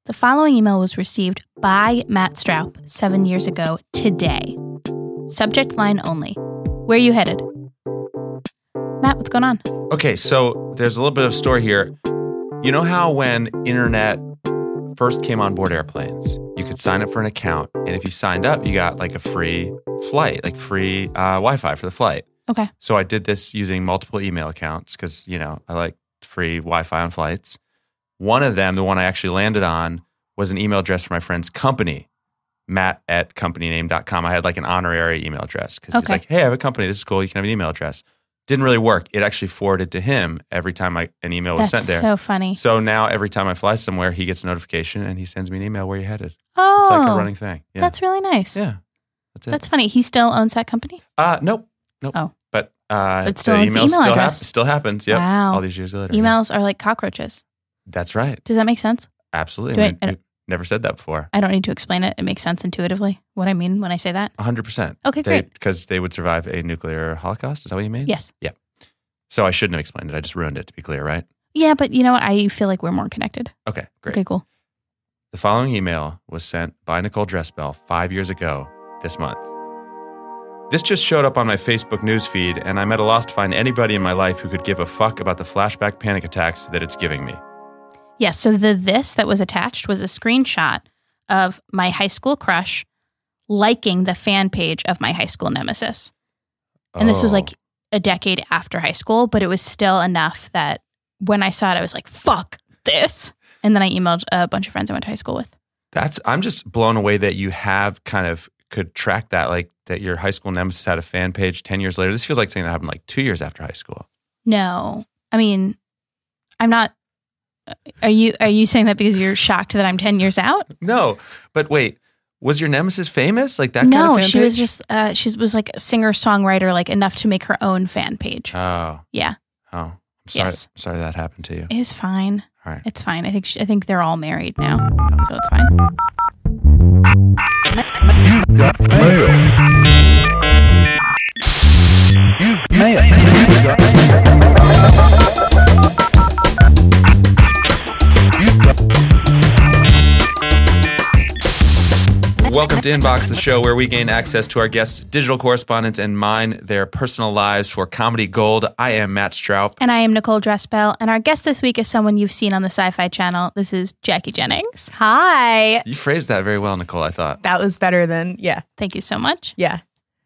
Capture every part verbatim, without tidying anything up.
The following email was received by Matt Straub seven years ago today. Subject line only. Where are you headed? Matt, what's going on? Okay, so there's a little bit of story here. You know how when internet first came on board airplanes, you could sign up for an account, and if you signed up, you got like a free flight, like free uh, Wi-Fi for the flight. Okay. So I did this using multiple email accounts because, you know, I like free Wi-Fi on flights. One of them, the one I actually landed on, was an email address for my friend's company, matt at company name dot com. I had like an honorary email address because Okay. he's like, hey, I have a company. This is cool. You can have an email address. Didn't really work. It actually forwarded to him every time I, an email was That's sent there. so funny. So now every time I fly somewhere, he gets a notification and he sends me an email where you headed. Oh, It's like a running thing. Yeah. That's really nice. yeah. That's it. That's funny. He still owns that company? uh, nope. Nope. Oh. But, uh, But still the owns the email, email still, address. still happens. Yep. Wow. All these years later. yeah. Emails are like cockroaches. That's right. Does that make sense? Absolutely. Do I- I mean, I we've don't- never said that before. I don't need to explain it. It makes sense intuitively what I mean when I say that. one hundred percent. Okay, great. Because they would survive a nuclear holocaust. Is that what you mean? Yes. So I shouldn't have explained it. I just ruined it, to be clear, right? Yeah, but you know what? I feel like we're more connected. Okay, great. Okay, cool. The following email was sent by Nicole Dressbell five years ago this month. This just showed up on my Facebook newsfeed, and I'm at a loss to find anybody in my life who could give a fuck about the flashback panic attacks that it's giving me. Yes, so the this that was attached was a screenshot of my high school crush liking the fan page of my high school nemesis. And this was Oh. like a decade after high school, but it was still enough that when I saw it, I was like, fuck this. And then I emailed a bunch of friends I went to high school with. That's, I'm just blown away that you have kind of could track that, like that your high school nemesis had a fan page ten years later. This feels like something that happened like two years after high school. No, I mean, I'm not. Are you are you saying that because you're shocked that I'm ten years out? No, but wait, was your nemesis famous? Like that no, kind of fan she page? was just uh, she was like a singer songwriter, like enough to make her own fan page. Oh, yeah, oh, I'm sorry. Yes. Sorry that happened to you. it was fine. All right. It's fine. I think she, I think they're all married now, so it's fine. Welcome to Inbox, the show where we gain access to our guests' digital correspondence and mine their personal lives for comedy gold. I am Matt Straub. And I am Nicole Dressbell, and our guest this week is someone you've seen on the Sci-Fi Channel. This is Jackie Jennings. Hi. You phrased that very well, Nicole, I thought. That was better than, yeah. Thank you so much. Yeah.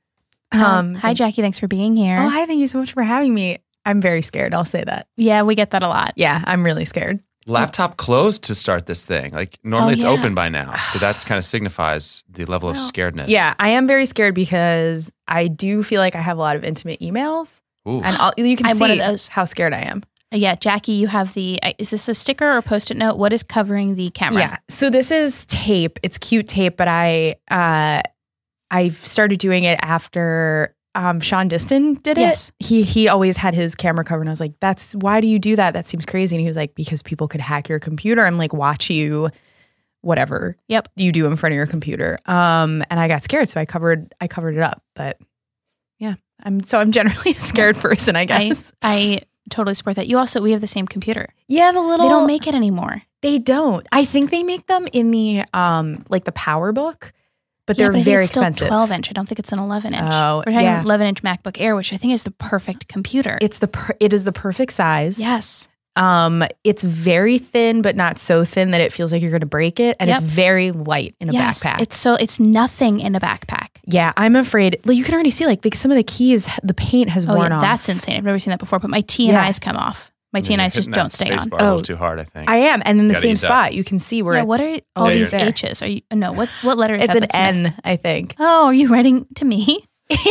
Um, hi, Jackie. Thanks for being here. Oh, hi. Thank you so much for having me. I'm very scared. I'll say that. Yeah, we get that a lot. Yeah, I'm really scared. Laptop closed to start this thing. Like normally Oh, it's yeah. open by now. So that kind of signifies the level of Well, scaredness. Yeah, I am very scared because I do feel like I have a lot of intimate emails. Ooh. And I'll, you can I'm see one of those. how scared I am. Yeah, Jackie, you have the, uh, is this a sticker or post-it note? What is covering the camera? Yeah. So this is tape. It's cute tape, but I uh, I started doing it after um, Sean Diston did it. Yes. He he always had his camera covered, and I was like, "That's why do you do that? That seems crazy." And he was like, "Because people could hack your computer and like watch you, whatever Yep. you do in front of your computer." Um, and I got scared, so I covered I covered it up. But yeah, I'm so I'm generally a scared person, I I, guess. I totally support that. You also, we have the same computer. yeah, the little They don't make it anymore. They don't. I think they make them in the um like the PowerBook, but Yeah, they're but I think very it's still expensive. twelve inch. I don't think it's an eleven inch. Oh, We're having yeah. an eleven inch MacBook Air, which I think is the perfect computer. It's the per- it is the perfect size. yes. Um, it's very thin, but not so thin that it feels like you're going to break it, and Yep. it's very light in a yes. backpack. It's so, it's nothing in a backpack. yeah, I'm afraid. Like, you can already see like, like some of the keys, the paint has Oh, worn yeah, off. that's insane. I've never seen that before, but my T and Yeah. I's come off. My I T mean, and you're I's just hitting don't that stay space on. bar a little Oh. too hard, I think. I am, and in the Gotta same use that. spot, you can see where Yeah, it's. what are all always these there. H's? Are you, no, what, what letter is It's that? an that's missed? N, I think. Oh, are you writing to me?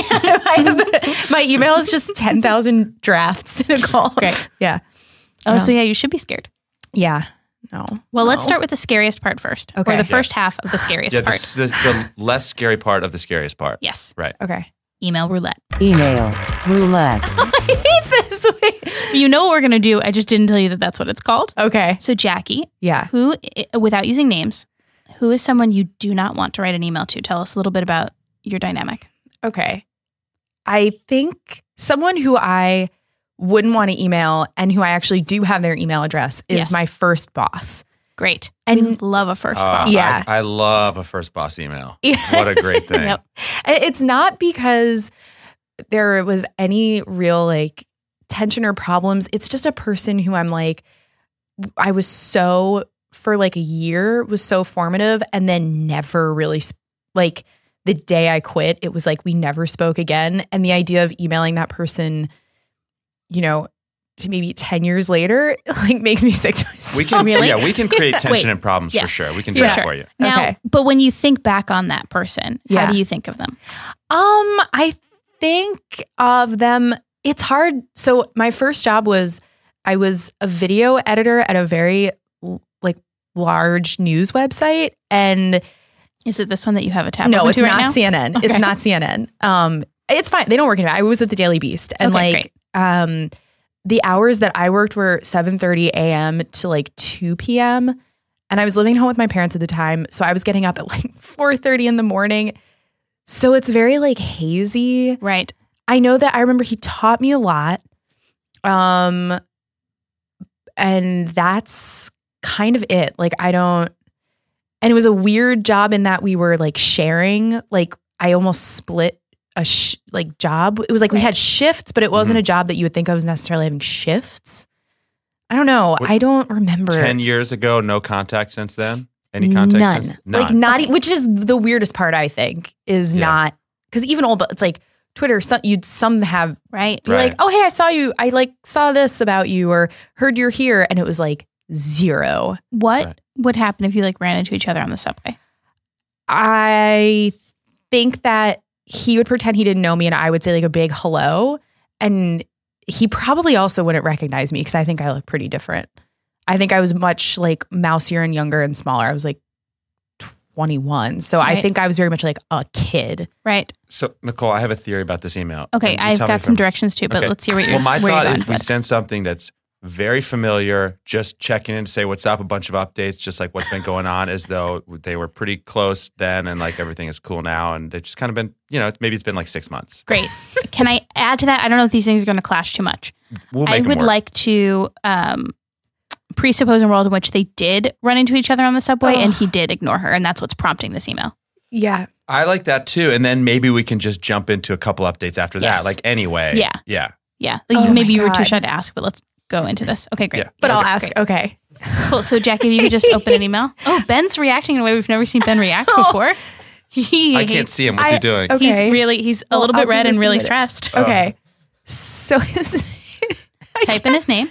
I have, my email is just ten thousand drafts to Nicole. Great. Yeah. Oh, No. so yeah, you should be scared. Yeah. No. Well, let's No. start with the scariest part first. Okay. Or the Yeah. first half of the scariest Yeah, the, part. the, the less scary part of the scariest part. Yes. Right. Okay. Email roulette. Email roulette. I hate this way. You know what we're going to do. I just didn't tell you that that's what it's called. Okay. So Jackie, Yeah. who, i- without using names, who is someone you do not want to write an email to? Tell us a little bit about your dynamic. Okay. I think someone who I wouldn't want to email and who I actually do have their email address is Yes. my first boss. Great. And- we love a first Uh, boss. Yeah. I, I love a first boss email. Yeah. What a great thing. Yep. It's not because there was any real like tension or problems. It's just a person who I'm like, I was so, for like a year, was so formative and then never really, sp- like the day I quit, it was like we never spoke again. And the idea of emailing that person, you know, to maybe ten years later, like makes me sick to my stomach. We can, Really? yeah, we can create tension Wait. and problems for Yes. sure. We can do For that sure. for you. Now, Okay. but when you think back on that person, Yeah. how do you think of them? Um, I think of them. It's hard. So my first job was I was a video editor at a very like large news website, and Is it this one that you have a tab no, open it's to right not now? C N N. Okay. It's not C N N. Um, it's fine. They don't work anymore. I was at the Daily Beast, and Okay, like um, the hours that I worked were seven thirty a.m. to like two p.m. And I was living home with my parents at the time, so I was getting up at like four thirty in the morning. So it's very like hazy. Right. I know that I remember he taught me a lot. Um, and that's kind of it. Like, I don't, and it was a weird job in that we were like sharing, like, I almost split a sh- like job. It was like we had shifts, but it wasn't Mhm. a job that you would think of as necessarily having shifts. I don't know. What- I don't remember. Ten years ago, no contact since then? Any contact None. since? Like None. not, e- which is the weirdest part, I think, is Yeah. not, because even old, but it's like Twitter, some, you'd some have Right. be Right. like, oh, hey, I saw you. I like saw this about you or heard you're here. And it was like zero. What Right. would happen if you like ran into each other on the subway? I think that he would pretend he didn't know me and I would say like a big hello. And he probably also wouldn't recognize me because I think I look pretty different. I think I was much like mousier and younger and smaller. I was like twenty-one. So I Right. think I was very much like a kid. Right. So, Nicole, I have a theory about this email. Okay. And you I've tell me got if some I'm- directions too, but Okay. let's hear what you're Well, my where you're thought going is we with it. send something that's very familiar, just checking in to say what's up, a bunch of updates, just like what's been going on, as though they were pretty close then and like everything is cool now. And it's just kind of been, you know, maybe it's been like six months. Great. Can I add to that? I don't know if these things are going to clash too much. We'll make I them would work. like to um, presuppose a world in which they did run into each other on the subway and Ugh. he did ignore her. And that's what's prompting this email. Yeah. I like that too. And then maybe we can just jump into a couple updates after Yes. that. Like anyway. Yeah. Yeah. Yeah. Like Oh maybe my you were too God. shy to ask, but let's go into this. Okay, great. Yeah. But Yes, I'll ask. great. Okay. Cool. So, Jackie, if you could just open an email. Oh, Ben's reacting in a way we've never seen Ben react Oh. before. He, I can't see him. What's I- he doing? okay. He's really, he's a Well, little I'll bit do red this and in a really minute. stressed. Oh. Okay. So his Type in his name.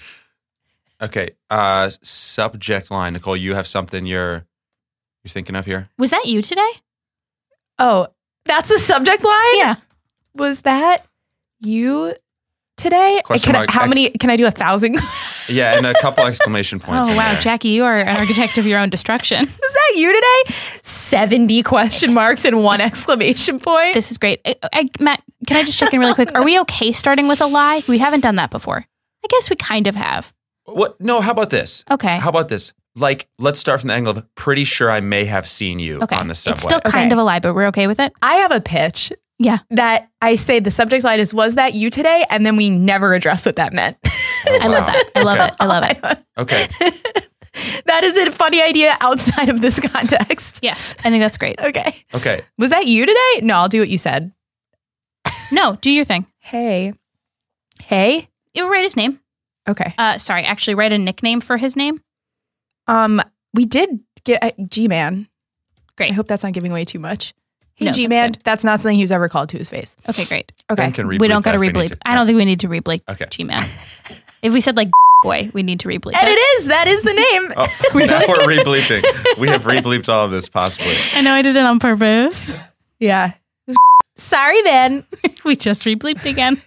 Okay. Uh, subject line, Nicole. You have something you're you're thinking of here. Was that you today? Oh, that's the subject line? Yeah. Was that you today? Question Can I- mark, how ex- many? Can I do a thousand? Yeah, and a couple exclamation points. Oh, in wow. there. Jackie, you are an architect of your own destruction. Was that you today? seventy question marks and one exclamation point. This is great. I, I, Matt, can I just check in really quick? Are we okay starting with a lie? We haven't done that before. I guess we kind of have. What? No. How about this? Okay. How about this? Like, let's start from the angle of pretty sure I may have seen you Okay. on the subway. It's still kind Okay. of a lie, but we're okay with it? I have a pitch Yeah. that I say the subject line is, was that you today? And then we never address what that meant. Oh, I love wow. that. I love Okay. it. I love it. Okay. That is a funny idea outside of this context. Yes. I think that's great. Okay. Okay. Was that you today? No, I'll do what you said. No, do your thing. Hey. Hey. You write his name. Okay. Uh, sorry, actually write a nickname for his name. Um, we did get uh, G-Man. Great. I hope that's not giving away too much. Hey, No, that's G-Man. good. That's not something he was ever called to his face. Okay, great. Okay. Ben can We rebleep don't got to that if we need rebleep. to. I don't think we need to rebleep Okay. G-Man. If we said like boy, we need to rebleep And it. it is. That is the name. Oh, now we're rebleeping. We have rebleeped all of this possibly. I know I did it on purpose. Yeah. Sorry, Ben. We just rebleeped again.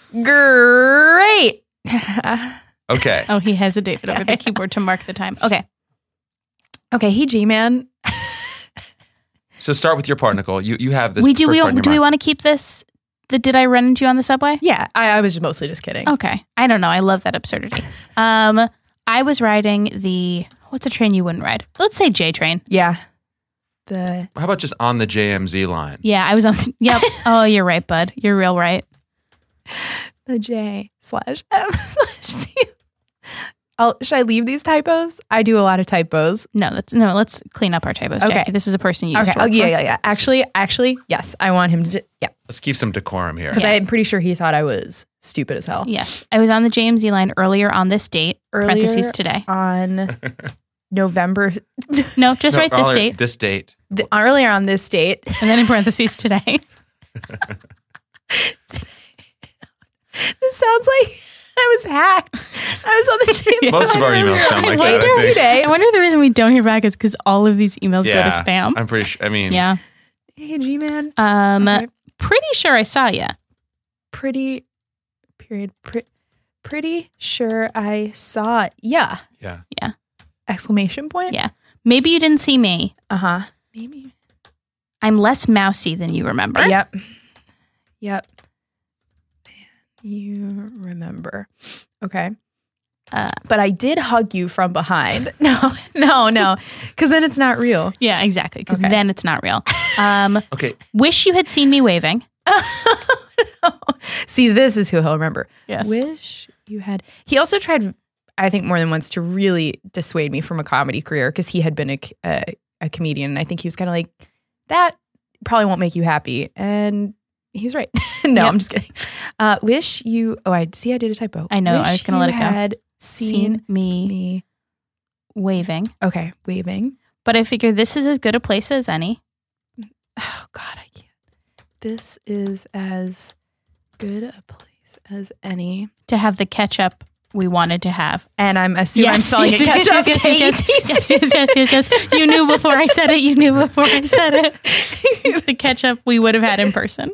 Great. Okay. Oh, he hesitated over the keyboard to mark the time. Okay. Okay. Hey, G-Man. So start with your part, Nicole. You you have this. we do first we part in your do we mind. want to keep this? The did I run into you on the subway? Yeah, I, I was mostly just kidding. Okay. I don't know. I love that absurdity. Um, I was riding the what's a train you wouldn't ride? Let's say J train. Yeah. The How about just on the J M Z line? Yeah, I was on. Yep. Oh, you're right, bud. You're real right. the J slash M slash C. I'll, should I leave these typos? I do a lot of typos. No, that's no. Let's clean up our typos, Okay. Jackie. This is a person you used Okay. to Oh, work yeah, for. yeah, yeah. Actually, actually, yes. I want him to. Yeah, Let's keep some decorum here. because Yeah. I'm pretty sure he thought I was stupid as hell. Yes, I was on the J M Z line earlier on this date. Earlier parentheses today. on November. No, just No, write this earlier- date, This date. the, earlier on this date. and then in parentheses today. This sounds like I was hacked. I was on the James. Most of our Bond emails sound earlier. like that, I Later think. today. I wonder if the reason we don't hear back is because all of these emails Yeah. go to spam. I'm pretty sure. I mean, Yeah. Hey, G man. Um, Okay. pretty sure I saw you. Pretty. Period. Pre- pretty sure I saw. Yeah. yeah. Exclamation point. Yeah. Maybe you didn't see me. Uh huh. Maybe. I'm less mousy than you remember. Yep. Yep. You remember. Okay. Uh, But I did hug you from behind. No, no, no. Because then it's not real. yeah, exactly. Because Okay. then it's not real. Um, Okay. wish you had seen me waving. See, this is who he'll remember. Yes. Wish you had. He also tried, I think, more than once to really dissuade me from a comedy career because he had been a, a, a comedian. And I think he was kind of like, that probably won't make you happy. And he was right. no, Yep. I'm just kidding. Uh, wish you, oh, I see I did a typo. I know, I Wish was gonna let you it go. had seen, Seen me, me. waving. Okay, waving. But I figure this is as good a place as any. Oh, God, I can't. This is as good a place as any. To have the catch-up we wanted to have. And I'm assuming I'm spelling it yes, catch yes, up. yes, yes, yes, yes, yes, yes, yes, yes. You knew before I said it. You knew before I said it. The catch-up we would have had in person.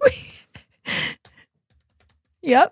Yep.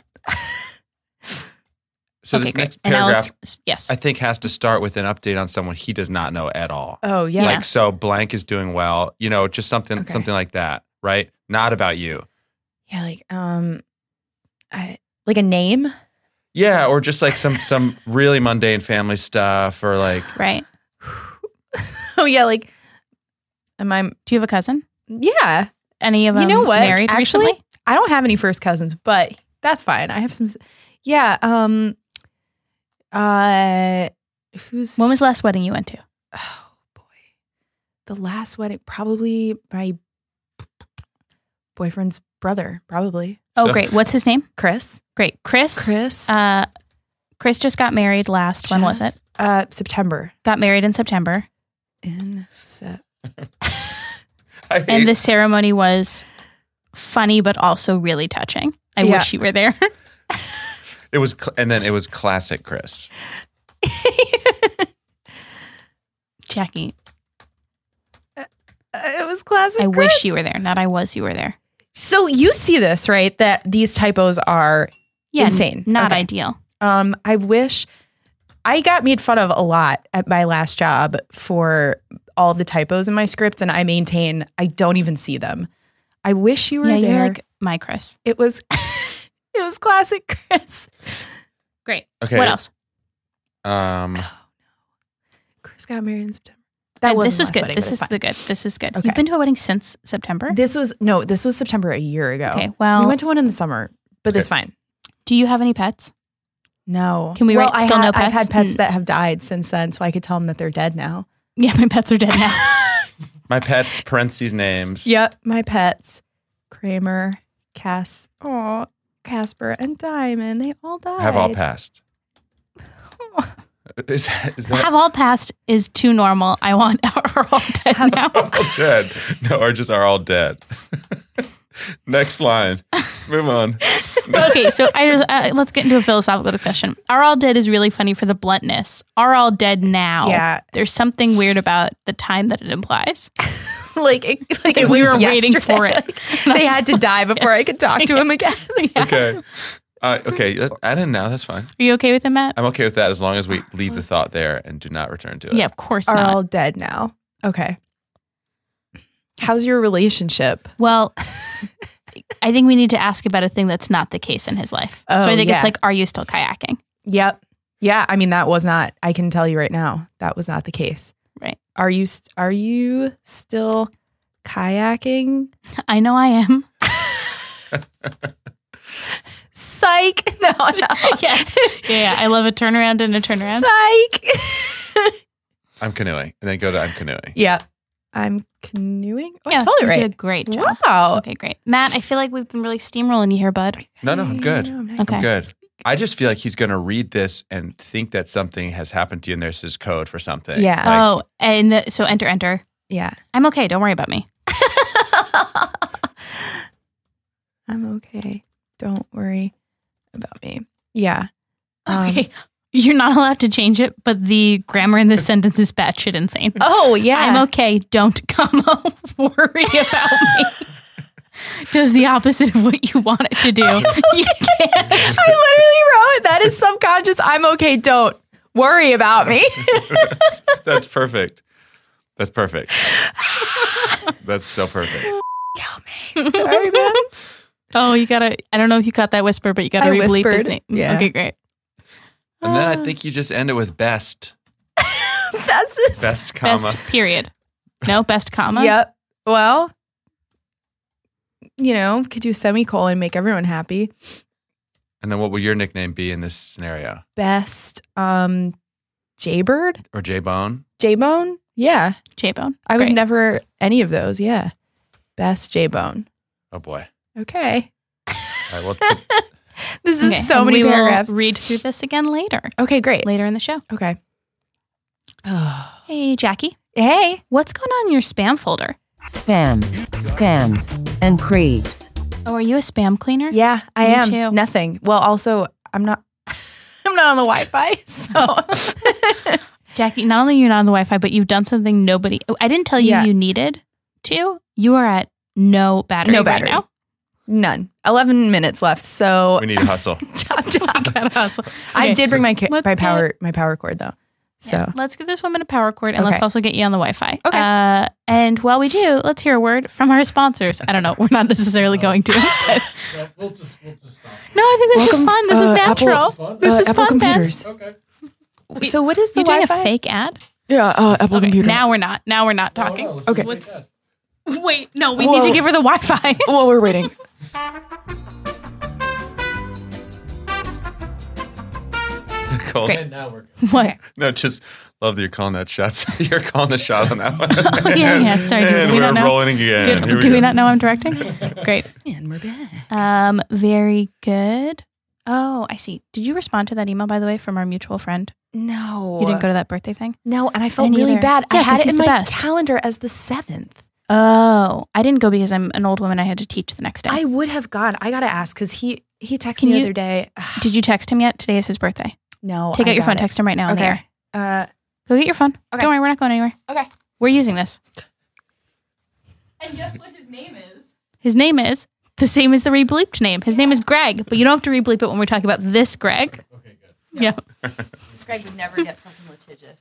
So Okay, this great. next And now paragraph, let's- yes. I think, has to start with an update on someone he does not know at all. Oh, yeah. Like, so blank is doing well. You know, just something, Okay. something like that, right? Not about you. Yeah, like um I like a name. Yeah, or just like some some really mundane family stuff, or like Right. Oh yeah, like am I Do you have a cousin? yeah. Any of them You know what? married Actually, recently? I don't have any first cousins, but that's fine. I have some yeah, um uh who's When was the last wedding you went to? Oh boy. The last wedding, probably my boyfriend's brother, probably. Oh, So- great. What's his name? Chris. Great. Chris. Chris. Uh, Chris just got married last. When was it? Uh September. Got married in September. In Sep- I hate, And the ceremony was funny, but also really touching. I Yeah. wish you were there. it was, cl- and then it was classic Chris. Jackie, It was classic. I Chris. wish you were there. Not I was, you were there. So you see this, right? That these typos are Yeah, insane. n- Not Okay. ideal. Um, I wish I got made fun of a lot at my last job for all of the typos in my scripts, and I maintain I don't even see them. I wish you were Yeah, there. you're like my Chris. it was it was classic Chris. Great. Okay. What else? Um, Chris got married in September. That Uh, was this was good. This is the good. This is good. Okay. You've been to a wedding since September. This was no, this was September a year ago. Okay. Well, we went to one in the summer, but that's fine. do you have any pets? No. Can we well, write I still had, no I've had pets? pets Mm. that have died since then, so I could tell them that they're dead now. Yeah, my pets are dead now. my pets, parentheses names. Yep, my pets. Kramer, Cass, oh, Casper, and Diamond. They all died. Have all passed. Is, is that Have all passed is too normal. I want are all dead now. all dead? No, or just are all dead. Next line. Move on. Okay, so I just, uh, let's get into a philosophical discussion. Are all dead is really funny for the bluntness. Are all dead now? Yeah. There's something weird about the time that it implies. like, it, like it we was were waiting yesterday. for it. Like, they had to die before I could talk to him again. Okay. Uh, okay. I didn't know. That's fine. Are you okay with that, Matt? I'm okay with that as long as we leave the thought there and do not return to it. Yeah, of course Are not. all dead now. Okay. How's your relationship? Well, I think we need to ask about a thing that's not the case in his life. so Oh, I think yeah. it's like, are you still kayaking? Yep. Yeah, I mean that was not. I can tell you right now that was not the case. Right. Are you? St- are you still kayaking? I know I am. Psych. No, no. Yes. Yeah, yeah, I love a turnaround and a turnaround. Psych. I'm canoeing. And then go to I'm canoeing. Yeah. I'm canoeing. Oh, Yeah, it's probably you right. did a great job. Wow. Okay, great. Matt, I feel like we've been really steamrolling you here, bud. No, no, I'm good. No, I'm not Okay. I'm good. I just feel like he's going to read this and think that something has happened to you and there's his code for something. Yeah. Like, Oh, and the, so enter, enter. Yeah. I'm okay. Don't worry about me. I'm okay. Don't worry about me. Yeah. Um, Okay. You're not allowed to change it, but the grammar in this sentence is batshit insane. Oh, yeah. I'm okay. Don't come worry about me. Does the opposite of what you want it to do. You can't. I literally wrote that is subconscious. I'm okay. Don't worry about me. that's, that's perfect. That's perfect. That's so perfect. Sorry, man. Oh, you gotta, I don't know if you caught that whisper, but you gotta I re-bleep his whispered. name. Yeah. Okay, great. And then I Uh, think you just end it with best. That's just, Best comma. Best period. No, best comma. Yep. Well, you know, could do semicolon, make everyone happy. And then what will your nickname be in this scenario? Best um Jaybird? Or J-Bone? J-Bone? Yeah. J-Bone. I was Great. never any of those. Yeah. Best J-Bone. Oh boy. Okay. All right, well, put- This is Okay, so and many we paragraphs. will read through this again later. Okay, great. Later in the show. Okay. Hey, Jackie. Hey. What's going on in your spam folder? Spam, scams, and creeps. Oh, are you a spam cleaner? Yeah, I Me am. too. Nothing. Well, also, I'm not I'm not on the Wi-Fi, so Jackie, not only are you not on the Wi-Fi, but you've done something nobody... Oh, I didn't tell you Yeah. you needed to. You are at no battery, No right battery. now. none. eleven minutes left. So we need to hustle. chop chop. Gotta hustle. I Okay. did bring my ca- Let's my get- power my power cord though. So Yeah, let's give this woman a power cord, and let's Okay. also get you on the Wi-Fi. Okay. Uh, and while we do, let's hear a word from our sponsors. I don't know. We're not necessarily going to. No, we'll just we'll just stop. No, I think this Welcome, is fun. This uh, is Apple- natural. Fun? This uh, is Apple fun, man. computers. Okay. So what is the You doing Wi-Fi? a fake ad? Yeah, uh, Apple Okay, computers. now we're not. Now we're not Oh, talking. no, let's Okay. do What's- that. Wait, no, we Whoa. need to give her the Wi-Fi. Well, we're waiting. Nicole. Great. And now we're What? No, just love that you're calling that shot. You're calling the shot on that one. Oh, yeah, yeah. Sorry, do and we we're not know? rolling again. Do, Here we do go. we not know I'm directing? Great. And we're back. Um, very good. Oh, I see. Did you respond to that email, by the way, from our mutual friend? No, You didn't go to that birthday thing? No, and I felt didn't really either. bad. I Yeah, had 'cause it he's in the my best. calendar as the seventh. Oh, I didn't go because I'm an old woman. I had to teach the next day. I would have gone. I gotta ask because he he texted Can me the you- other day. Did you text him yet? Today is his birthday. No, Take I out your got phone. it. Text him right now on the Okay. air. Uh, Go get your phone. Okay. Don't worry, we're not going anywhere. okay. We're using this. And guess what his name is? His name is the same as the re-bleeped name. His name is Greg, but you don't have to re-bleep it when we're talking about this Greg. okay. Good. Yeah. This Greg would never get fucking litigious.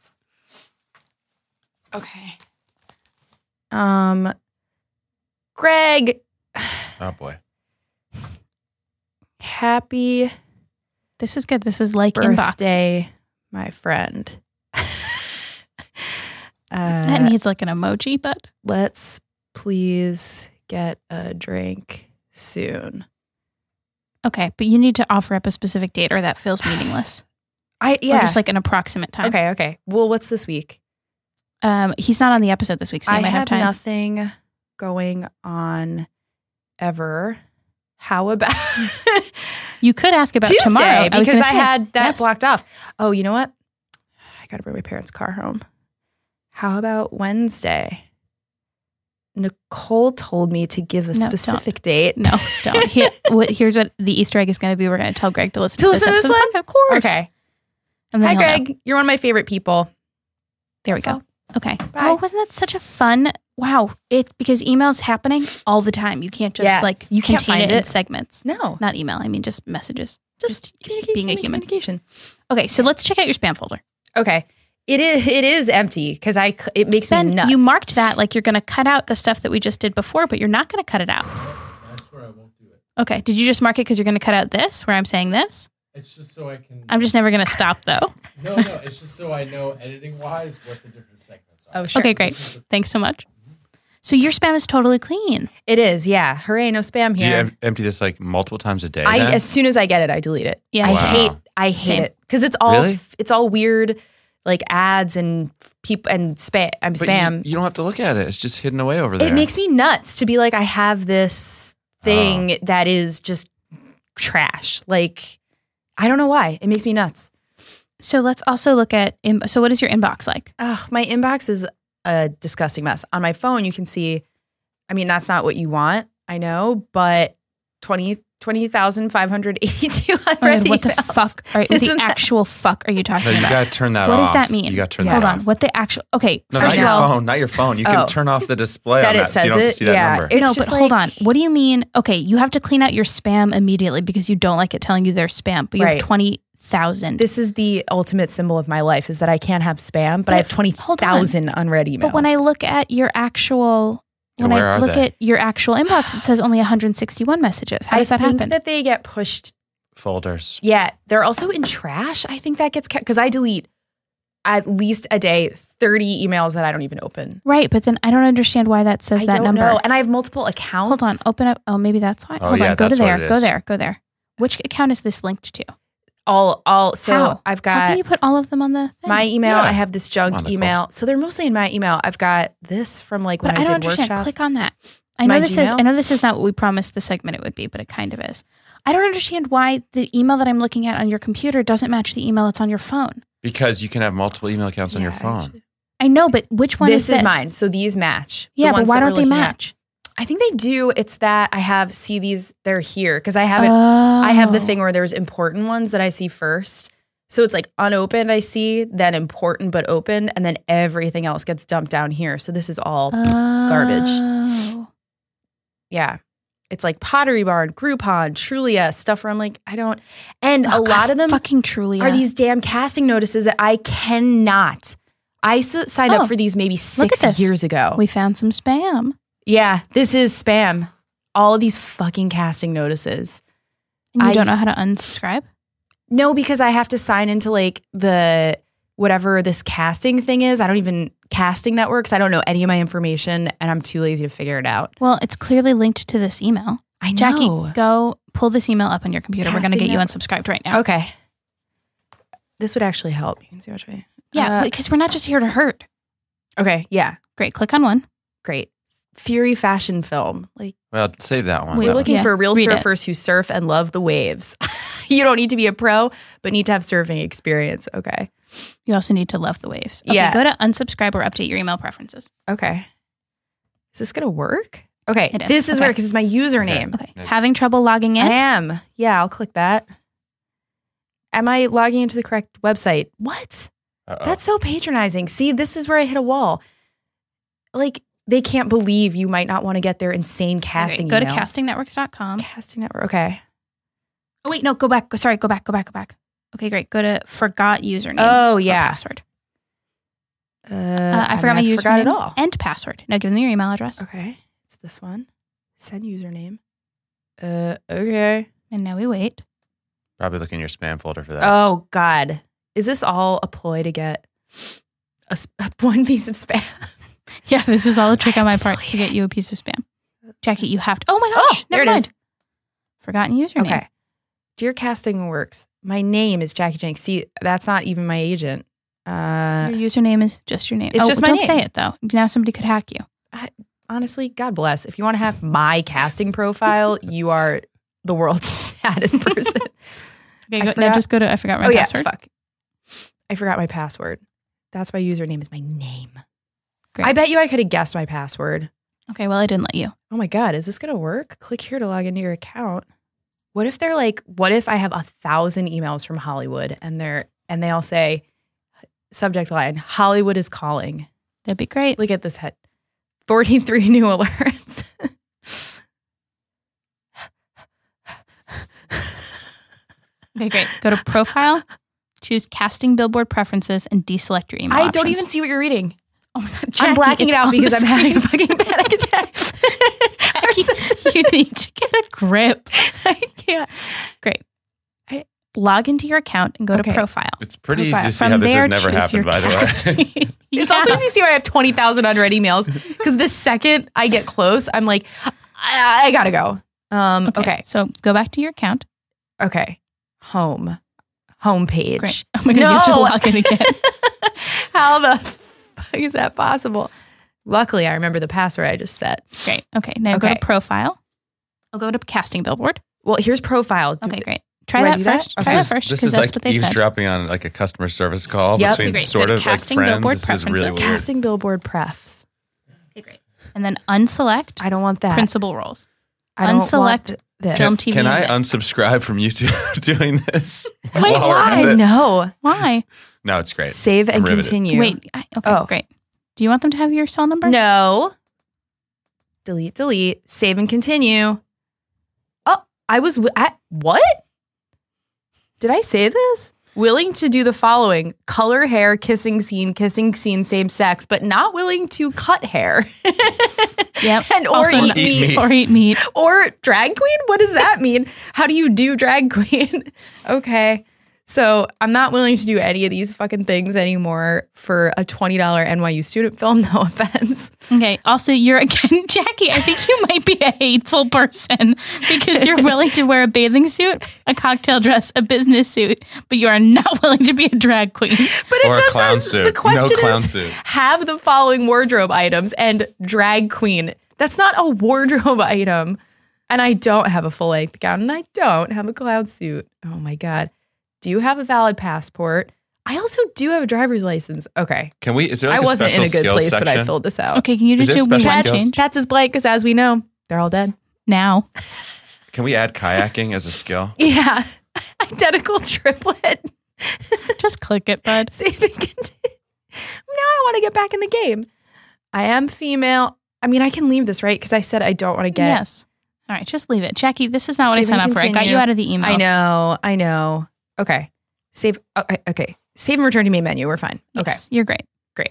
Okay. Um, Greg, Oh boy. happy This is good. This is like inbox. birthday, my friend. That uh, needs like an emoji, but let's please get a drink soon. okay. But you need to offer up a specific date, or that feels meaningless. I Or yeah. just like an approximate time. okay, okay. Well, what's this week? Um, he's not on the episode this week, so you I might have have time. nothing going on ever. How about You could ask about Tuesday? tomorrow I was Because gonna I say, had that yes. blocked off. Oh, you know what? I got to bring my parents' car home. How about Wednesday? Nicole told me to give a No, don't. specific date. No, don't. He, what, here's what the Easter egg is going to be. We're going to tell Greg to listen To to, listen to this this episode. one? Of course. Okay. And then Hi, he'll know. Greg. You're one of my favorite people. There we That's go. Okay. Bye. Oh, wasn't that such a fun? Wow. It because email's happening all the time. You can't just Yeah, like you can't contain find it in it. segments. No, Not email. I mean just messages. just, just communication, being a human. Communication. Okay, so let's check out your spam folder. Okay. It is. It is empty because I. c- It makes Ben, me nuts. you marked that like you're going to cut out the stuff that we just did before, but you're not going to cut it out. I swear I won't do it. Okay. Did you just mark it because you're going to cut out this where I'm saying this? It's just so I can. I'm just never going to stop though. No, no. It's just so I know editing wise what the different segments are. Oh, sure. Okay, great. Thanks so much. So your spam is totally clean. It is, yeah. Hooray, no spam Do you here. em- empty this like multiple times a day? I then? as soon as I get it, I delete it. Yeah. I Wow. hate I hate Same. it because it's all Really? it's all weird, like ads and people and spam. I'm But spam. You, you don't have to look at it. It's just hidden away over there. It makes me nuts to be like, I have this thing Oh. that is just trash. Like, I don't know why. It makes me nuts. So let's also look at, in- so what is your inbox like? Ugh, my inbox is a disgusting mess. On my phone, you can see, I mean, that's not what you want, I know, but twenty twenty thousand five hundred eighty-two Oh my unread God, what the emails. fuck? Are, what the Isn't that- actual fuck are you talking No, you about? gotta turn that What off. does that mean? You gotta turn Yeah. that Hold off. on. What the actual, okay, No, first not of your all, phone. Not your phone. You Oh. can turn off the display That on it that, so you says don't have to it? see that Yeah. number. It's no, just but hold on. like- What do you mean? Okay, you have to clean out your spam immediately because you don't like it telling you there's spam, but you Right. have twenty thousand. This is the ultimate symbol of my life is that I can't have spam, but, But I have twenty hold on. thousand unread emails. But when I look at your actual, Yeah, when where I are look they? at your actual inbox, it says only one hundred sixty-one messages. How does I that think happen? that they get pushed. Folders. Yeah, they're also in trash. I think that gets kept because I delete at least a day thirty emails that I don't even open. Right, but then I don't understand why that says I that don't number. know, and I have multiple accounts. Hold on, open up. Oh, maybe that's why. Oh, Hold yeah, on, go to that's what there. it Go is. there. Go there. Which account is this linked to? all, all. So How? I've How can got you put all of them on the thing? my email. Yeah. I have this junk Come on, Nicole. email. So they're mostly in my email. I've got this from like when But I, I, don't did understand. workshops. Click on that. I know My this is. Gmail? I know this is not what we promised the segment it would be, but it kind of is. I don't understand why the email that I'm looking at on your computer doesn't match the email that's on your phone. Because you can have multiple email accounts on your Yeah, phone. actually. I know, but which one This is is this? mine. So these match. The Yeah, but ones why that we're don't they looking at. match? I think they do. It's that I have see these. They're here because I have it. I have the Oh. thing where there's important ones that I see first. So it's like unopened, I see, then important but open, and then everything else gets dumped down here. So this is all, garbage. Oh. yeah. It's like Pottery Barn, Groupon, Trulia, stuff where I'm like, I don't. And Oh, a God, lot of them fucking truly are these damn casting notices that I cannot. I s- signed Oh, up for these maybe at six this. years ago. We found some spam. Yeah, this is spam. All of these fucking casting notices. And you I- don't know how to unsubscribe? No, because I have to sign into like the whatever this casting thing is. I don't even casting networks. I don't know any of my information and I'm too lazy to figure it out. Well, it's clearly linked to this email. I know. Jackie, go pull this email up on your computer. We're going to Casting get you network. unsubscribed right now. Okay. This would actually help. You can see which way. Yeah, Uh, because we're not just here to hurt. okay. Yeah. Great. Click on one. Great. Fury fashion film. Like Well, save that one. Wait, we're though. looking Yeah, for real read it. surfers who surf and love the waves. You don't need to be a pro, but need to have surfing experience. Okay. You also need to love the waves. Okay, Yeah. go to unsubscribe or update your email preferences. Okay. Is this going to work? Okay. It is. This is Okay. where, because it's my username. Okay. Yeah. Having trouble logging in? I am. Yeah, I'll click that. Am I logging into the correct website? What? Uh-oh. That's so patronizing. See, this is where I hit a wall. Like, they can't believe you might not want to get their insane Okay, casting go to email. casting networks dot com. Casting network. Okay. Oh, wait, no, go back. Go- Sorry, go back, go back, go back. Okay, great. Go to forgot username. Oh, or yeah. password. Uh, Uh, I mean, forgot my username forgot it all. and password. Now give them your email address. Okay. It's this one. Send username. Uh, okay. And now we wait. Probably look in your spam folder for that. Oh, God. Is this all a ploy to get a, sp- one piece of spam? Yeah, this is all a trick I on my have to part delete to get it. you a piece of spam. Jackie, you have to. Oh my Oh, gosh. there never it mind. is. Forgotten username. Okay. Dear Casting Works, my name is Jackie Jenks. See, that's not even my agent. Uh, Your username is just your name. It's oh, just my don't name. say it though. Now somebody could hack you. honestly, God bless. If you want to have my casting profile, you are the world's saddest person. Okay, I go, now forgot- just go to I forgot my oh, password. yeah. Fuck. I forgot my password. That's my username is my name. Great. I bet you I could have guessed my password. Okay, well I didn't let you. Oh my God, is this going to work? Click here to log into your account. What if they're like, what if I have a thousand emails from Hollywood and they're, and they all say, subject line, Hollywood is calling. That'd be great. Look at this head. forty-three new alerts. Okay, great. Go to profile, choose casting billboard preferences, and deselect your email I don't options. even see what you're reading. Oh my God, I'm Jackie, blacking it it's out on because the I'm having a screen. fucking panic attack. Our Jackie, system- you need to get a grip. I can't. Great. I- log into your account and go Okay. to profile. It's pretty Profile. easy to see From how this there, has never choose happened, your by the way. casting. It's Yeah. also easy to see why I have twenty thousand unread emails because the second I get close, I'm like, I, I gotta go. Um, okay. So go back to your account. Okay. Home. Home page. Great. Oh my God, you have to No. log in again. How the fuck is that possible? Luckily, I remember the password I just set. Great. Okay. Now go Okay. to profile. I'll go to casting billboard. Well, here's profile. Do- Okay, great. Try do I that do that? first. Okay. Try This that is, first this because is that's like what they said. eavesdropping on like a customer service call Yep. between Great. sort Go to of like casting friends. billboard This is really preferences. weird. Casting billboard prefs. Okay, great. And then unselect I don't want that. principal roles. I don't unselect want th- this. film Can, T V can I and- unsubscribe from YouTube doing this? Wait, while we're at I it? know. Why? No, it's great. Save and I'm riveted. continue. Wait. I, okay, Oh. great. Do you want them to have your cell number? No. Delete, delete. Save and continue. Oh, I was. W- I, what? Did I say this? Willing to do the following: color hair, kissing scene, kissing scene, same sex, but not willing to cut hair. Yep. And or Also eat not- Eat meat. Or eat meat. Or drag queen? What does that mean? How do you do drag queen? Okay. So I'm not willing to do any of these fucking things anymore for a twenty dollars N Y U student film. No offense. Okay. Also, you're again, Jackie, I think you might be a hateful person because you're willing to wear a bathing suit, a cocktail dress, a business suit, but you are not willing to be a drag queen. But it Or a just clown says suit. the question No clown is suit. have the following wardrobe items and drag queen. That's not a wardrobe item. And I don't have a full length gown and I don't have a clown suit. Oh my God. Do you have a valid passport? I also do have a driver's license. Okay. Can we? Is there like I a wasn't in special a good skills place when I section? filled this out. Okay. Can you Is just there do special one skills? change That's his blank because as we know, they're all dead. now? Can we add kayaking as a skill? Yeah. Identical triplet. Just click it, bud. Save and continue. Now I want to get back in the game. I am female. I mean, I can leave this, right? Because I said I don't want to get. Yes. All right. Just leave it. Jackie, this is not what I Save signed and up for. I got you continue. out of the emails. I know. I know. Okay. Save. Okay. Okay. Save and return to main menu. We're fine. Okay. Yes, you're great. Great.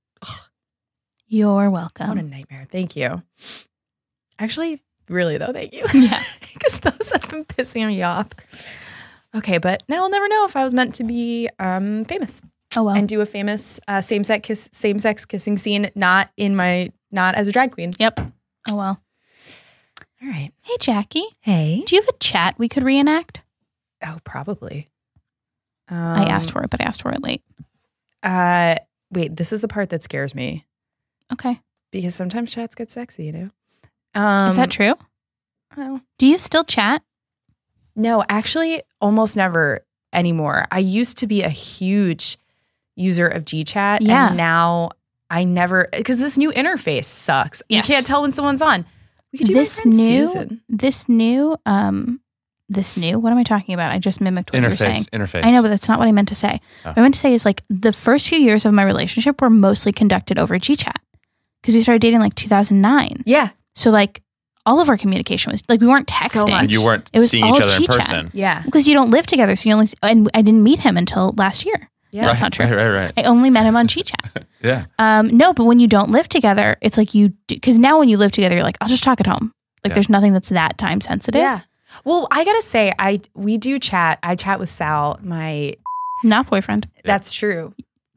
You're What a welcome. nightmare. Thank you. Actually, really though, thank you. Yeah. Because those have been pissing me off. Okay, but now I'll never know if I was meant to be um, famous Oh, well. and do a famous uh, same sex kiss, same sex kissing scene, not in my, not as a drag queen. Yep. Oh, well. All right. Hey, Jackie, Hey. do you have a chat we could reenact? Oh, probably. Um, I asked for it, but I asked for it late. Uh, wait, this is the part that scares me Okay. because sometimes chats get sexy, you know. Um, Is that true? Well, Do you still chat? no, actually, almost never anymore. I used to be a huge user of GChat, Yeah. and now I never because this new interface sucks. Yes. You can't tell when someone's on. We could do This my friend new, Susan. this new, um, this new, what am I talking about? I just mimicked what you were saying. Interface. Interface. I know, but that's not what I meant to say. Oh. What I meant to say is like the first few years of my relationship were mostly conducted over GChat because we started dating like two thousand nine. Yeah, So like all of our communication was like we weren't So texting. much. You weren't It was seeing all each other in G-chat. person. yeah, because you don't live together. So you only, and I didn't meet him until last year. yeah. That's right, not true. Right, right, right. I only met him on GChat. Yeah. Um, no, but when you don't live together, it's like you do, because now when you live together, you're like, I'll just talk at home. Like Yeah. there's nothing that's that time sensitive. Yeah. Well, I gotta say, I we do chat. I chat with Sal. My Not boyfriend. that's true.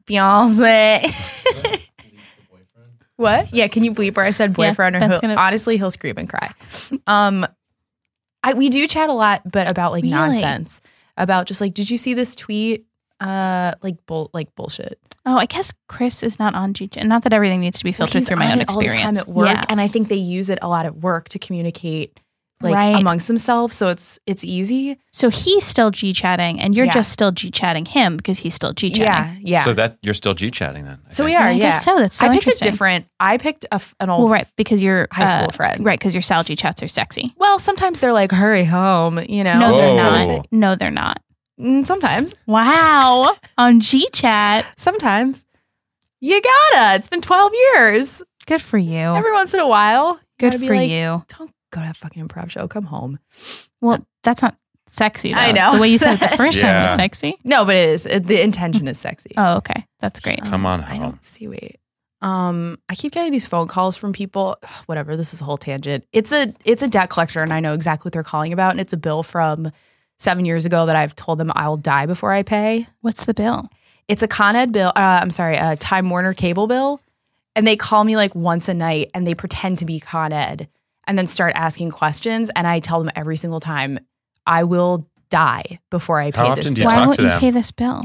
Beyonce. What? Yeah, can you bleep where I said Yeah, boyfriend? or that's he'll, gonna- honestly, he'll scream and cry. Um, I we do chat a lot, but about like Really? nonsense. About just like, did you see this tweet? Uh, like bull, like bullshit. Oh, I guess Chris is not on GChat. Not that everything needs to be filtered He's through my on own it all the experience. time at work, Yeah. and I think they use it a lot at work to communicate like Right. amongst themselves. So it's it's easy. So he's still G chatting, and you're Yeah. just still G chatting him because he's still G chatting. Yeah, yeah. So that you're still G chatting then. I So we think. are. I Yeah, guess so. That's so I picked a interesting. different. I picked a, f- an old. Well, right, because your high school uh, friend. right? Because your Sal G chats are sexy. Well, sometimes they're like, "Hurry home," you know. No, they're Whoa. not. No, they're not. Mm, Sometimes, Wow, on G chat. sometimes you gotta. It's been twelve years. Good for you. Every once in a while, you Good gotta be for like, you. Don't go to that fucking improv show. Come home. Well, that's not sexy. Though. I know. The way you said it the first time Yeah. was sexy. No, but it is. It, the intention is sexy. Oh, okay, that's great. Come on I home. don't see. Wait. Um, I keep getting these phone calls from people. Ugh, whatever. This is a whole tangent. It's a it's a debt collector, and I know exactly what they're calling about. And it's a bill from seven years ago that I've told them I'll die before I pay. What's the bill? It's a Con Ed bill. Uh, I'm sorry, a Time Warner cable bill. And they call me like once a night and they pretend to be Con Ed and then start asking questions. And I tell them every single time, I will die before I pay How this often do bill. you Why talk won't to you them? pay this bill?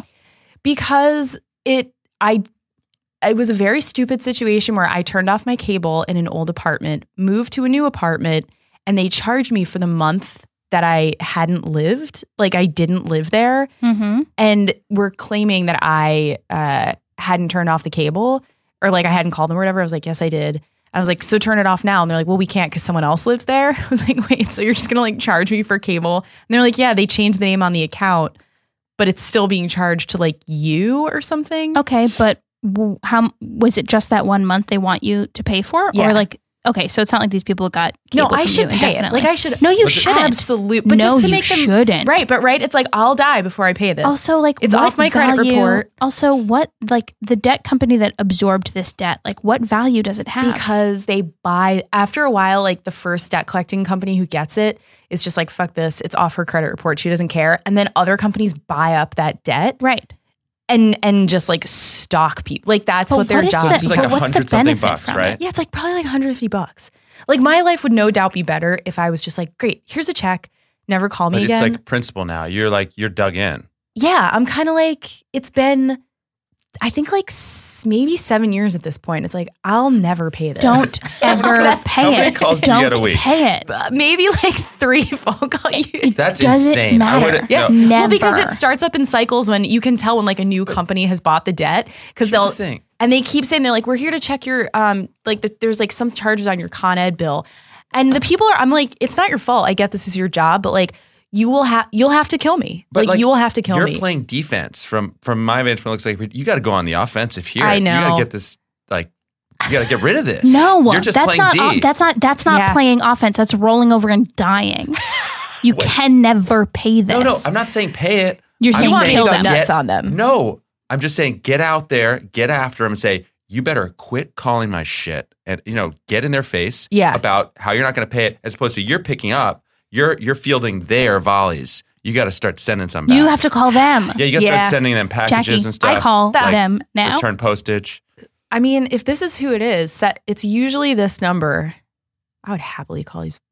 Because it, I, it was a very stupid situation where I turned off my cable in an old apartment, moved to a new apartment, and they charged me for the month that I hadn't lived. Like I didn't live there. Mm-hmm. And were claiming that I uh, hadn't turned off the cable or like I hadn't called them or whatever. I was like, yes, I did. I was like, so turn it off now. And they're like, well, we can't because someone else lives there. I was like, wait, so you're just going to like charge me for cable? And they're like, yeah, they changed the name on the account, but it's still being charged to like you or something. Okay, but w- how was it just that one month they want you to pay for? Yeah. Or like, okay, so it's not like these people got No, cable I from should you pay it. indefinitely. Like I should. No, you Was it- shouldn't. Absolute. But no, just to you make them shouldn't. right. But right, it's like I'll die before I pay this. Also, like, It's what off my credit value- report. Also, what, like, the debt company that absorbed this debt, like, what value does it have? because they buy after a while, like the first debt collecting company who gets it is just like, fuck this. It's off her credit report. She doesn't care. And then other companies buy up that debt right. and and just like stalk people. Like that's But what their what is job the- It's is. like but a what's the hundred something benefit bucks, from right? it? Yeah, it's like probably like one hundred fifty bucks. Like my life would no doubt be better if I was just like, great, here's a check. Never call me But again. it's like principle now. You're like you're dug in. yeah, I'm kind of like, it's been, I think like s- maybe seven years at this point. It's like, I'll never pay this. Don't ever pay How many it. calls do you Don't get a week? pay it. Uh, maybe like three phone calls. That's Doesn't insane. I matter. would've- Yeah. no. Never. Well, because it starts up in cycles when you can tell when like a new company has bought the debt because Here's they'll the thing. and they keep saying they're like, we're here to check your um like the, there's like some charges on your Con Ed bill, and the people are I'm like, it's not your fault. I get this is your job, but like you will have you'll have to kill me. But, Like, you will have to kill you're me. playing defense from from my vantage point. It looks like you got to go on the offensive here. I You got know. to get this like you got to get rid of this. No, you're just that's playing not. D. uh, that's not. That's not Yeah. playing offense. That's rolling over and dying. You can never pay this. no, no. I'm not saying pay it. You're I'm saying you want me to kill go them. nuts Get- on them. No, I'm just saying get out there, get after them, and say you better quit calling my shit, and you know get in their face Yeah. about how you're not going to pay it, as opposed to you're picking up, you're you're fielding their volleys. You got to start sending some back. You have to call them. yeah, you got to Yeah. start sending them packages Jackie, and stuff. I call like them now. return postage. I mean, if this is who it is, set it's usually this number. I would happily call these.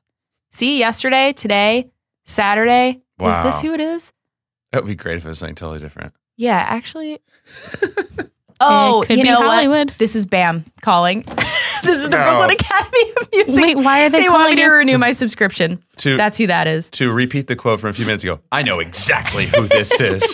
See, yesterday, today, Saturday. Is this Wow. who it is? That would be great if it was something totally different. Yeah, actually. Oh, It could you be know Hollywood. what? This is BAM calling. This is the No. Brooklyn Academy of Music. Wait, why are they They want calling me to you? renew my subscription. To That's who that is. to repeat the quote from a few minutes ago. I know exactly who this is.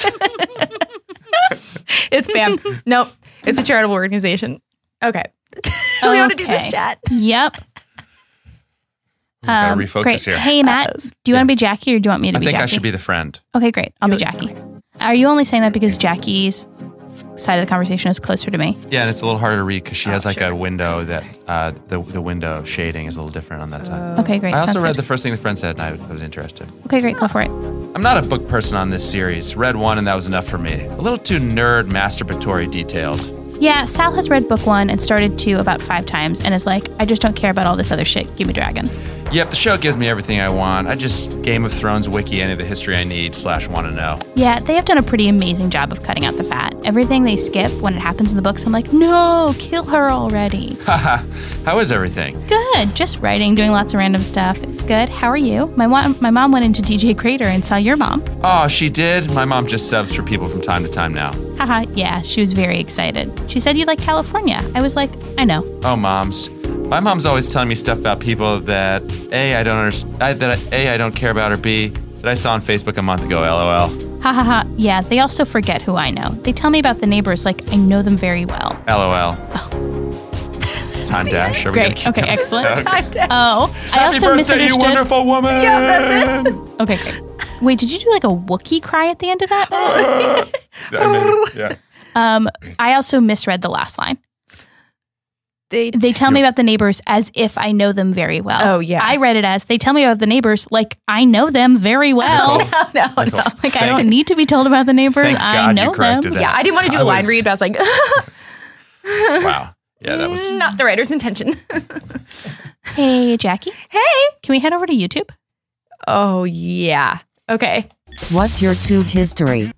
It's BAM. Nope. It's a charitable organization. Okay. we want to do this Okay. chat. Yep. We gotta Um, refocus great. here. Hey, Matt. Do you want to be Jackie or do you want me to I be think Jackie? I should be the friend. Okay, great. I'll be Jackie. Are you only saying that because Jackie's side of the conversation is closer to me? Yeah, and it's a little harder to read because she Oh, has like she has a a- window that uh, the the window shading is a little different on that side. Okay, great. I also Sounds read good. the first thing the friend said, and I was interested. Okay, great. Go for it. I'm not a book person on this series. Read one, and that was enough for me. A little too nerd, masturbatory detailed. Yeah, Sal has read book one and started two about five times and is like, I just don't care about all this other shit. Give me dragons. Yep, the show gives me everything I want. I just Game of Thrones wiki any of the history I need slash want to know. Yeah, they have done a pretty amazing job of cutting out the fat. Everything they skip when it happens in the books, I'm like, no, kill her already. Haha, how is everything? Good. Just writing, doing lots of random stuff. It's good. How are you? My mom, my mom went into D J Crater and saw your mom. Oh, she did? My mom just subs for people from time to time now. Haha, yeah, she was very excited. She said you like California. I was like, I know. Oh, moms. My mom's always telling me stuff about people that A, I don't understand, I, that I, A, I don't care about, or B, that I saw on Facebook a month ago, LOL. Ha ha ha. Yeah, they also forget who I know. They tell me about the neighbors like I know them very well. LOL. Time dash. Are we gonna Great. keep Okay, going? excellent. Okay. Time dash. Oh, I Happy also birthday, you misunderstood. wonderful woman! Yeah, that's it. Okay, great. Wait, did you do like a Wookiee cry at the end of that? I mean, yeah. Um, I also misread the last line. They, They tell me about the neighbors as if I know them very well. Oh, yeah. I read it as they tell me about the neighbors like I know them very well. Nicole, no, no. Nicole, Like I thank- don't need to be told about the neighbors. Thank I God you know them. corrected that. Yeah, I didn't want to do I a line was- read, but I was like, Wow. Yeah, that was. not the writer's intention. Hey, Jackie. Hey. Can we head over to YouTube? Oh, yeah. Okay. What's your tube history?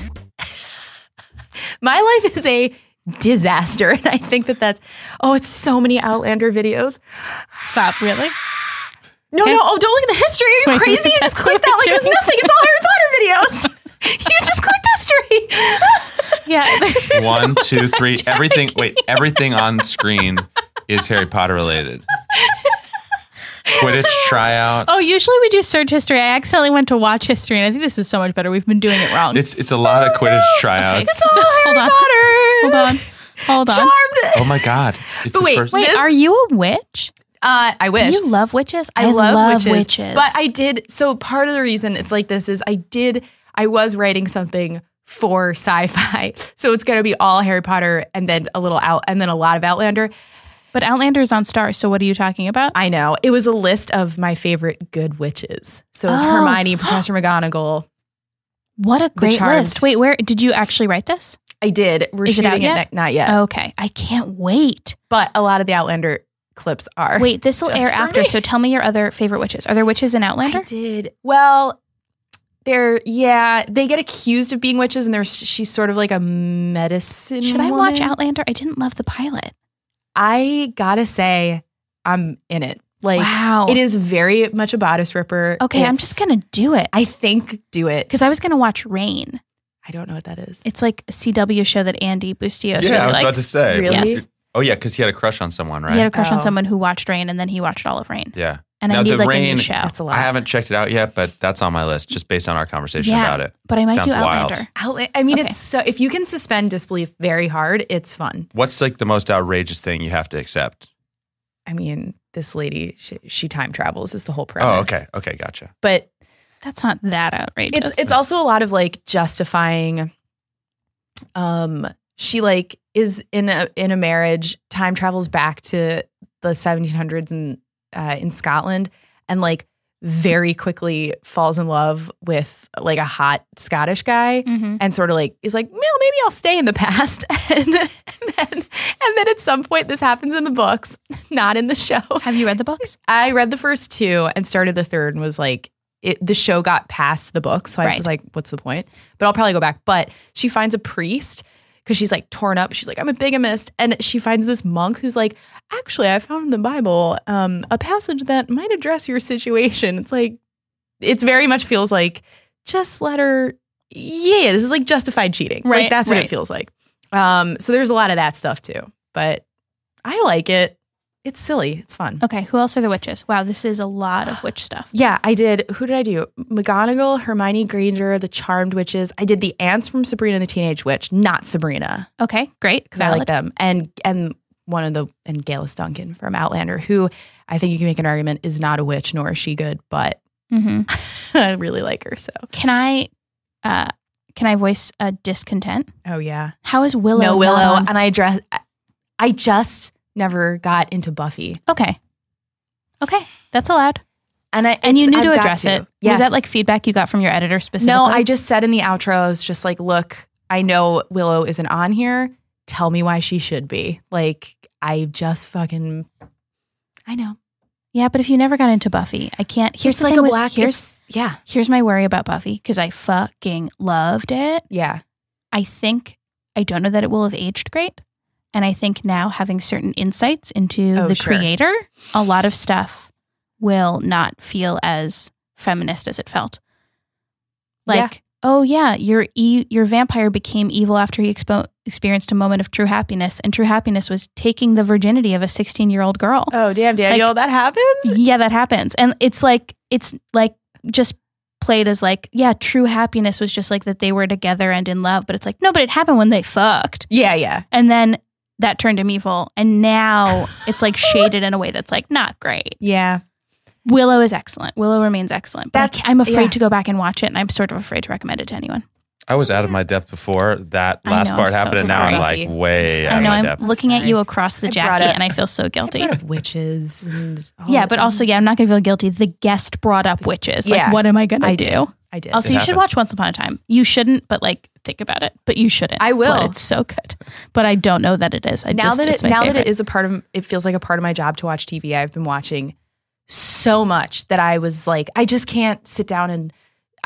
My life is a disaster. And I think that that's, oh, it's so many Outlander videos. Stop, really? No, no, oh, don't look at the history. Are you Wait, crazy? You just clicked that like it was nothing. It's all Harry Potter videos. You just clicked history. Yeah. One, two, three. Everything. Wait, everything on screen is Harry Potter related. Quidditch tryouts. Oh, usually we do search history. I accidentally went to watch history, and I think this is so much better. We've been doing it wrong. It's it's a lot of Quidditch tryouts. It's all So, hold Harry on. Potter. Hold on. Hold on. Charmed. Oh my God! It's But the wait, first. Wait, This- are you a witch? Uh, I wish. Do you love witches? I, love, witches, witches. But I did. So part of the reason it's like this is I did. I was writing something for sci-fi, so it's going to be all Harry Potter and then a little out and then a lot of Outlander. But Outlander's on Stars, so what are you talking about? I know it was a list of my favorite good witches. So it was Oh. Hermione, Professor McGonagall. What a great Charmed. list. Wait, where did you actually write this? I did. We're Is it shooting out yet? ne- not yet, Okay. I can't wait. but a lot of the Outlander clips are. Wait, this will Just air for after, me. so tell me your other favorite witches. Are there witches in Outlander? I did. Well, they're yeah. They get accused of being witches, and there's she's sort of like a medicine. Should I watch woman. Outlander? I didn't love the pilot. I gotta say, I'm in it. Like, Wow. it is very much a bodice ripper. Okay, I'm It's- just going to do it. I think do it. Because I was going to watch Rain. I don't know what that is. It's like a C W show that Andy Bustillos Yeah, really I was likes. about to say. Really? Yes. Oh yeah, because he had a crush on someone, right? He had a crush on Oh. someone who watched Rain, and then he watched all of Rain. yeah. And Now, I need the like a Rain- new show. That's a lot. I haven't checked it out yet, but that's on my list just based on our conversation Yeah, about it. But I might Sounds do wild. Outlander. Outla- I mean, Okay. it's so if you can suspend disbelief very hard, it's fun. What's like the most outrageous thing you have to accept? I mean, this lady, she, she time travels is the whole premise. Oh, okay, okay, gotcha. But That's not that outrageous. it's it's also a lot of like justifying. Um, she like is in a in a marriage, time travels back to the seventeen hundreds in uh, in Scotland, and like very quickly falls in love with like a hot Scottish guy, Mhm. and sort of like is like, well, maybe I'll stay in the past, and, and then and then at some point this happens in the books, not in the show. Have you read the books? I read the first two and started the third and was like, it, the show got past the book. So I Right. was like, what's the point? But I'll probably go back. But she finds a priest because she's like torn up. She's like, I'm a bigamist. And she finds this monk who's like, actually, I found in the Bible um, a passage that might address your situation. It's like, it's very much feels like, just let her, yeah, this is like justified cheating. Right, Like that's what right. it feels like. Um, so there's a lot of that stuff too. But I like it. It's silly. It's fun. Okay, who else are the witches? Wow, this is a lot of witch stuff. Yeah, I did. Who did I do? McGonagall, Hermione Granger, the Charmed Witches. I did the ants from Sabrina the Teenage Witch, not Sabrina, Okay, great. because I like them. And and one of the and Gaylis Duncan from Outlander, who I think you can make an argument is not a witch, nor is she good, but hmm I really like her. So Can I, uh, can I voice a discontent? oh yeah, How is Willow? no not Willow, on- and I dress. I just never got into Buffy, Okay, okay, that's allowed. and I And you it's- knew to I've got address it. Yes. Was that like feedback you got from your editor specifically? No, I just said in the outro, I was just like, look, I know Willow isn't on here. Tell me why she should be. Like, I just fucking, I know. Yeah, but if you never got into Buffy, I can't. Here's It's the like thing a with- black, Here's it's- yeah, here's my worry about Buffy because I fucking loved it. yeah. I think I don't know that it will have aged great, and I think now having certain insights into Oh, the sure. creator, a lot of stuff will not feel as feminist as it felt. Like, Yeah. oh yeah, your e- your vampire became evil after he expo- experienced a moment of true happiness, and true happiness was taking the virginity of a sixteen-year-old girl. Oh, damn, Daniel, that happens? Yeah, that happens. And it's like, it's like just played as like, yeah, true happiness was just like that they were together and in love. But it's like, no, but it happened when they fucked. Yeah, yeah. And then that turned him evil. And now it's like shaded in a way that's like not great. Yeah. Willow is excellent. Willow remains excellent. But I That's- ca- I'm afraid yeah. to go back and watch it. And I'm sort of afraid to recommend it to anyone. I was out of my depth before that I last know, part I'm so happened, and now I'm sorry. like way I'm out I of know my I'm depth. looking at sorry. you across the I Jackie brought it- and I feel so guilty. Witches and all Yeah, that. but also, yeah, I'm not going to feel guilty. The guest brought up witches. Like, Yeah, what am I going to I do? did. I did. Also, It you should happened. watch Once Upon a Time. You shouldn't, but like think about it. But you shouldn't. I will. But it's so good. But I don't know that it is. I now just, that it's it my now favorite. that it is a part of it feels like a part of my job to watch T V. I've been watching so much that I was like, I just can't sit down and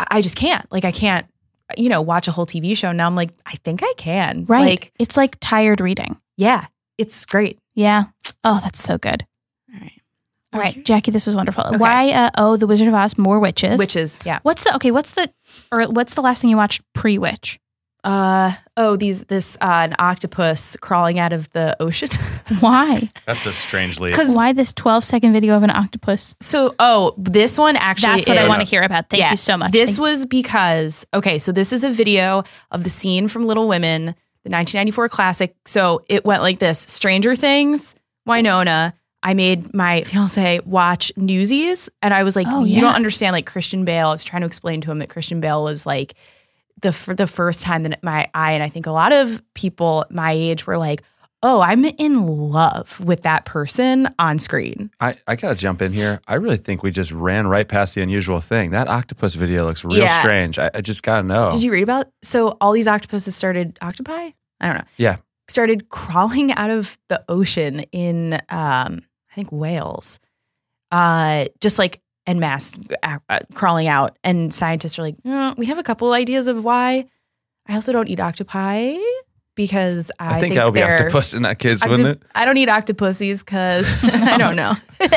I I just can't. Like, I can't, you know, watch a whole T V show. Now I'm like, I think I can. Right. Like, It's like tired reading. yeah, it's great. Yeah. Oh, that's so good. All right. All Well, right, here's- Jackie, this was wonderful. Okay. Why, uh, oh, The Wizard of Oz, more witches. Witches, yeah. What's the, okay, what's the, or what's the last thing you watched pre-witch? Uh oh, these this uh, an octopus crawling out of the ocean. Why? That's a strangely. Because Why this twelve second video of an octopus? so oh, this one actually That's what I is- want to hear about. Thank Yeah. you so much. This Thank- was because okay, so this is a video of the scene from Little Women, the nineteen ninety-four classic. So it went like this: Stranger Things, Winona. I made my fiance watch Newsies, and I was like, Oh, "You yeah. don't understand." Like Christian Bale, I was trying to explain to him that Christian Bale was like the for the first time that my I and I think a lot of people my age were like, "Oh, I'm in love with that person on screen." I, I gotta jump in here. I really think we just ran right past the unusual thing. That octopus video looks real Yeah. strange. I, I just gotta know. Did you read about? So all these octopuses started octopi. I don't know. Yeah. Started crawling out of the ocean in, um, I think Wales, uh, just like en masse uh, uh, crawling out. And scientists are like, "Mm, we have a couple ideas of why. I also don't eat octopi because I, I, think, think I would be they're- octopus in that case, Octo- wouldn't it? I don't eat octopussies because I don't know.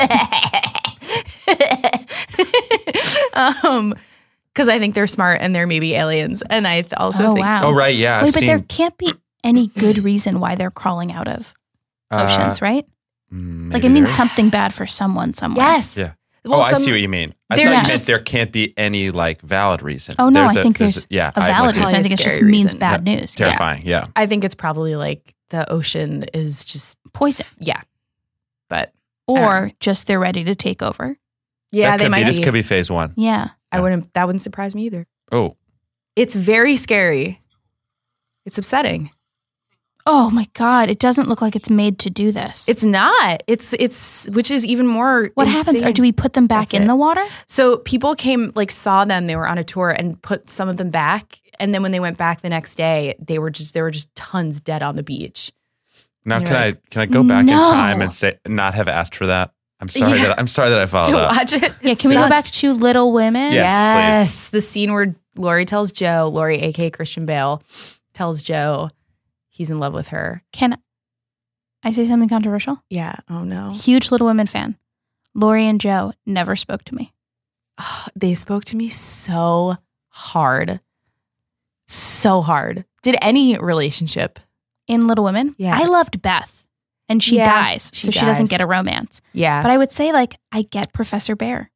um, because I think they're smart and they're maybe aliens, and I th- also Oh, think wow. Oh, right. Yeah. Wait, I've but seen, there can't be any good reason why they're crawling out of oceans, uh, right? mm, Like maybe it means there- something bad for someone somewhere. yes. Yeah. Well, oh, I some- see what you mean. I they're thought you meant just- there can't be any like valid reason. Oh, no, There's I a- think there's a- yeah, A I valid went to- reason. I think it just Scary means reason. bad news. Yeah. Terrifying. Yeah. I think it's probably like the ocean is just Poison. yeah, but Or just they're ready to take over. yeah, that they could might be. This be. could be phase one. Yeah. I wouldn't. That wouldn't surprise me either. Oh, It's very scary. It's upsetting. Oh my God. It doesn't look like it's made to do this. It's not. It's it's which is even more. what happens? Or insane. do we put them back That's in it. the water? So people came, like, saw them. They were on a tour and put some of them back. And then when they went back the next day, they were just there were just tons dead on the beach. now You're can like, I can I go back No. in time and say not have asked for that? I'm sorry Yeah. that I'm sorry that I followed to up. watch it. Yeah. It Can we go sucks. back to Little Women? Yes, Yes, the scene where Lori tells Joe, Lori, aka Christian Bale, tells Joe he's in love with her. Can I say something controversial? Yeah. Oh no. Huge Little Women fan. Lori and Joe never spoke to me. They spoke to me so hard, so hard. Did any relationship? In Little Women, Yeah. I loved Beth, and she Yeah, dies, she so she doesn't dies. get a romance. Yeah. But I would say, like, I get Professor Bear.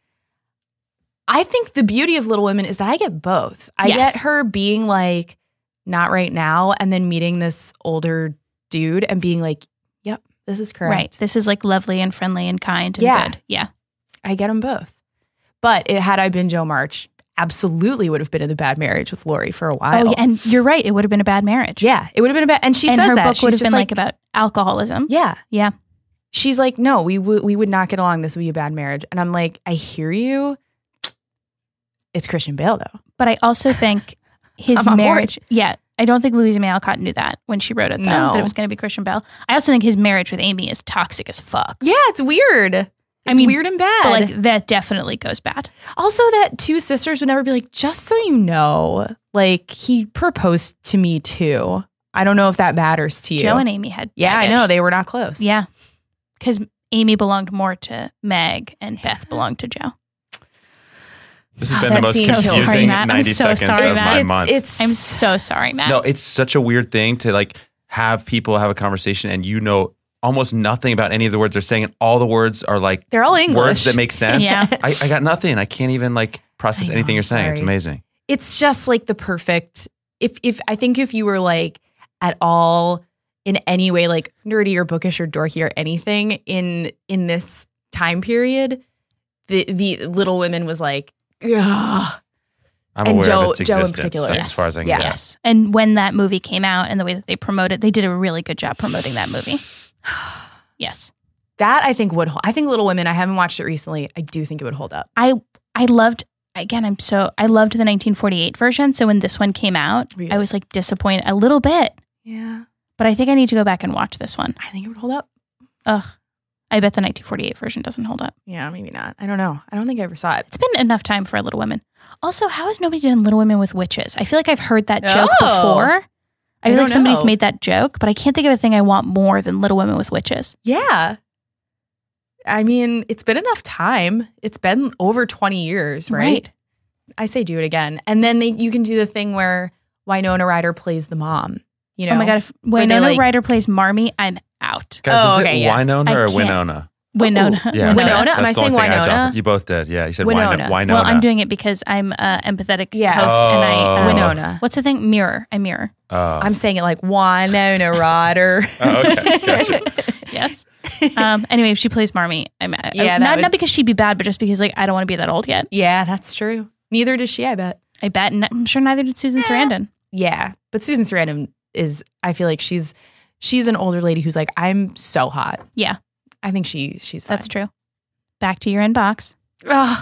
I think the beauty of Little Women is that I get both. I Yes. get her being like, not right now, and then meeting this older dude and being like, yep, this is correct. Right. This is like lovely and friendly and kind and Yeah. good. Yeah. I get them both. But it, had I been Joe March, absolutely would have been in the bad marriage with Lori for a while. Oh, yeah. And you're right. It would have been a bad marriage. yeah, it would have been a bad. And she and says her that book She's would have just been like, about alcoholism. yeah. Yeah. She's like, no, we would we would not get along. This would be a bad marriage. And I'm like, I hear you. It's Christian Bale though. But I also think his I'm on board. marriage. Yeah. I don't think Louisa May Alcott knew that when she wrote it, though, No. that it was going to be Christian Bale. I also think his marriage with Amy is toxic as fuck. Yeah, it's weird. It's I mean, weird and bad. But like that definitely goes bad. Also, that two sisters would never be like, just so you know, like he proposed to me too. I don't know if that matters to you. Joe and Amy had yeah, I baggage. know. They were not close. Yeah. Because Amy belonged more to Meg and Beth belonged to Joe. This has Oh, been the that most scene kills me. confusing Sorry, Matt. I'm ninety so seconds sorry, of Matt. my It's, month. it's I'm so sorry, Matt. No, it's such a weird thing to like have people have a conversation and you know almost nothing about any of the words they're saying, and all the words are like they're all English. words that make sense. Yeah. I, I got nothing. I can't even like process I know, anything I'm you're saying. It's sorry. amazing. It's just like the perfect. If if I think if you were like at all in any way like nerdy or bookish or dorky or anything in in this time period, the the Little Women was like, ugh. I'm And aware Joe- of its Joe in existence. particular. That's Yes. as far as I can Yeah. get. Yes. And when that movie came out and the way that they promoted, they did a really good job promoting that movie. Yes. That I think would hold. I think Little Women. I haven't watched it recently. I do think it would hold up. I I loved again, I'm so I loved the nineteen forty-eight version. So when this one came out, Really? I was like disappointed a little bit. Yeah, But I think I need to go back and watch this one. I think it would hold up. Ugh. I bet the nineteen forty-eight version doesn't hold up. Yeah, maybe not. I don't know. I don't think I ever saw it. It's been enough time for a Little Women. Also, how has nobody done Little Women with witches? I feel like I've heard that joke Oh. before. I I feel like don't somebody's know. made that joke, but I can't think of a thing I want more than Little Women with witches. Yeah. I mean, it's been enough time. It's been over twenty years, right? I say do it again. And then they, you can do the thing where Winona Ryder plays the mom. You know? Oh my God, if Where they, Winona like- Ryder plays Marmee, I'm out. Guys, Oh, is okay, it yeah. Winona I or can't. Winona? Winona. Yeah, Winona? That's Am I the only saying thing I have to Winona? offer. You both did. Yeah, you said Winona. Winona. Winona. Well, I'm doing it because I'm an empathetic Yeah. host and I. Oh. Um, Winona. What's the thing? Mirror. I mirror. Oh. I'm saying it like Winona Ryder. Oh, okay, gotcha. Yes. Um. Anyway, if she plays Marmee, I'm uh, Yeah, that not would- not because she'd be bad, but just because like I don't want to be that old yet. Yeah, that's true. Neither does she, I bet. I bet, and I'm sure neither did Susan Sarandon. Yeah. But Susan Sarandon is, I feel like she's she's an older lady who's like, I'm so hot. Yeah, I think she she's fine. that's true. Back to your inbox. Ugh.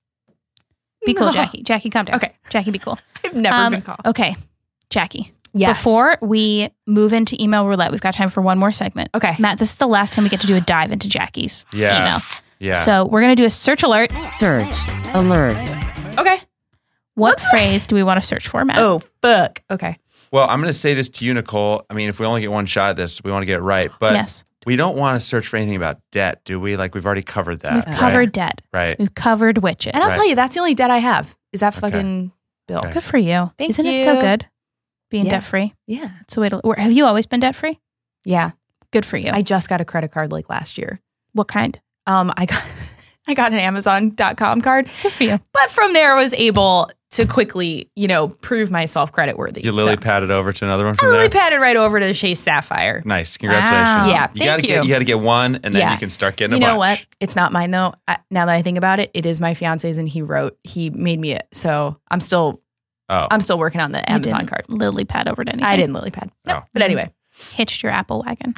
Be cool, No. Jackie. Jackie, calm down. Okay. Jackie, be cool. I've never Um, been called. Okay, Jackie. Yes. Before we move into email roulette, we've got time for one more segment. Okay. Matt, this is the last time we get to do a dive into Jackie's Yeah. email. Yeah. So we're going to do a search alert. Search. Alert. Okay. What phrase do we want to search for, Matt? Oh, fuck. Okay. Well, I'm going to say this to you, Nicole. I mean, if we only get one shot at this, we want to get it right. But yes. we don't want to search for anything about debt, do we? Like, we've already covered that. We've right? covered debt. Right. We've covered witches. And I'll Right. tell you, that's the only debt I have. Is that Okay. fucking bill? Okay. Good for you. Thank Isn't it so you. good being Yeah. debt free? Yeah. That's the way to. Or have you always been debt free? Yeah. Good for you. I just got a credit card like last year. what kind? Um, I got I got an Amazon dot com card, Good for you. but from there I was able to quickly, you know, prove myself credit worthy. You lily So padded over to another one I from really there? padded right over to the Chase Sapphire. Nice. Congratulations. Wow. Yeah, You gotta thank get you. you gotta get one and then Yeah. you can start getting You a know bunch. what? It's not mine though. I, now that I think about it, it is my fiance's, and he wrote, he made me it. So I'm still, Oh. I'm still working on the You Amazon didn't card. lily pad over to anything. I didn't lily pad. No, Oh. but anyway, Hitched your Apple wagon.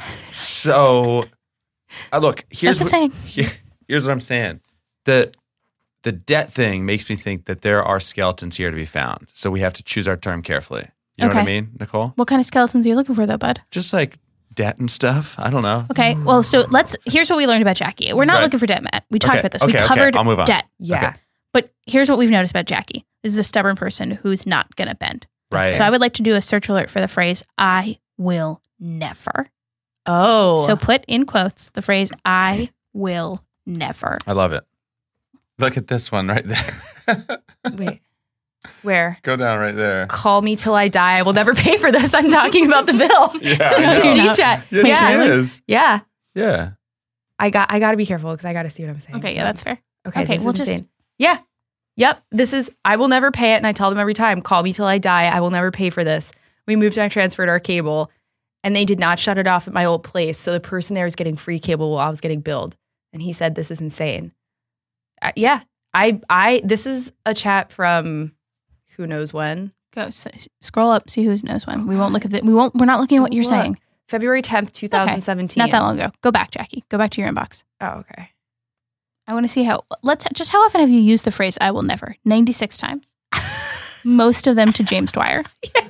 So uh, look, here's That's the what, saying. here- here's what I'm saying. The the debt thing makes me think that there are skeletons here to be found. So we have to choose our term carefully. You know what I Okay. mean, Nicole? What kind of skeletons are you looking for, though, bud? Just like debt and stuff. I don't know. Okay, well, so let's. Here's what we learned about Jackie. We're not Right. looking for debt, Matt. We talked Okay, about this. okay, we okay, covered I'll move on. debt. yeah. Okay. But here's what we've noticed about Jackie. This is a stubborn person who's not going to bend. Right. So I would like to do a search alert for the phrase, I will never. Oh, So put in quotes the phrase, I will never. I love it. Look at this one right there. wait, where? Go down right there. Call me till I die. I will never pay for this. I'm talking about the bill. Yeah, I It's a know. G chat. Yeah, yeah, she is. yeah. Yeah. I got. I got to be careful because I got to see what I'm saying. Okay, yeah, that's fair. Okay, Okay, this we'll is just- insane. Yeah. Yep. This is, I will never pay it. And I tell them every time, call me till I die. I will never pay for this. We moved and I transferred our cable and they did not shut it off at my old place. So the person there was getting free cable while I was getting billed. And he said, this is insane. Uh, yeah. I, I, this is a chat from who knows when. Go s- scroll up, see who knows when. We won't look at it. We won't, we're not looking at what Don't you're look. saying. February tenth, twenty seventeen. Not that long ago. Go back, Jackie. Go back to your inbox. Oh, okay. I want to see how, let's, just how often have you used the phrase, I will never? ninety-six times. Most of them to James Dwyer.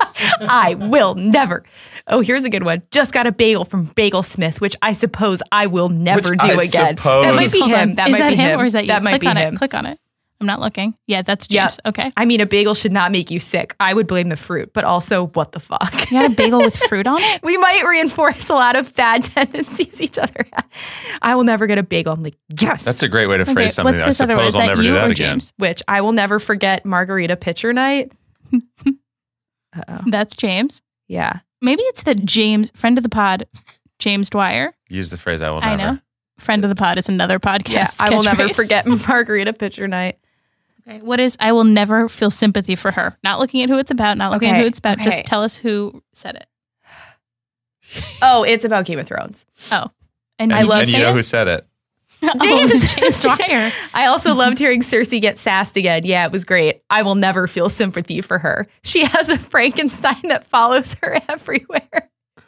I will never. Oh, here's a good one. Just got a bagel from Bagel Smith, which I suppose I will never Which do I again. suppose- That might be Hold him. on. That Is might that be him, him. or is that you? That might Click be on him. it. Click on it. I'm not looking. Yeah, that's Yep. James. Okay. I mean, a bagel should not make you sick. I would blame the fruit, but also, what the fuck? You got a bagel with fruit on it? We might reinforce a lot of bad tendencies each other have. I will never get a bagel. I'm like, yes. That's a great way to Okay, phrase something. what's I this other one? suppose Is I'll that never you do that or again. James? Which I will never forget margarita pitcher night. Uh-oh. That's James. Yeah. Maybe it's the James, friend of the pod, James Dwyer. Use the phrase I will I never. know. Friend of the pod is another podcast. Yeah. I will never catchphrase. forget margarita pitcher night. Okay. What is, I will never feel sympathy for her. Not looking at who it's about, not looking at Okay, who it's about. okay. Just tell us who said it. Oh, it's about Game of Thrones. Oh. And And, did and say you know it? who said it? Oh, James. it was James Dwyer. I also loved hearing Cersei get sassed again. Yeah, it was great. I will never feel sympathy for her. She has a Frankenstein that follows her everywhere.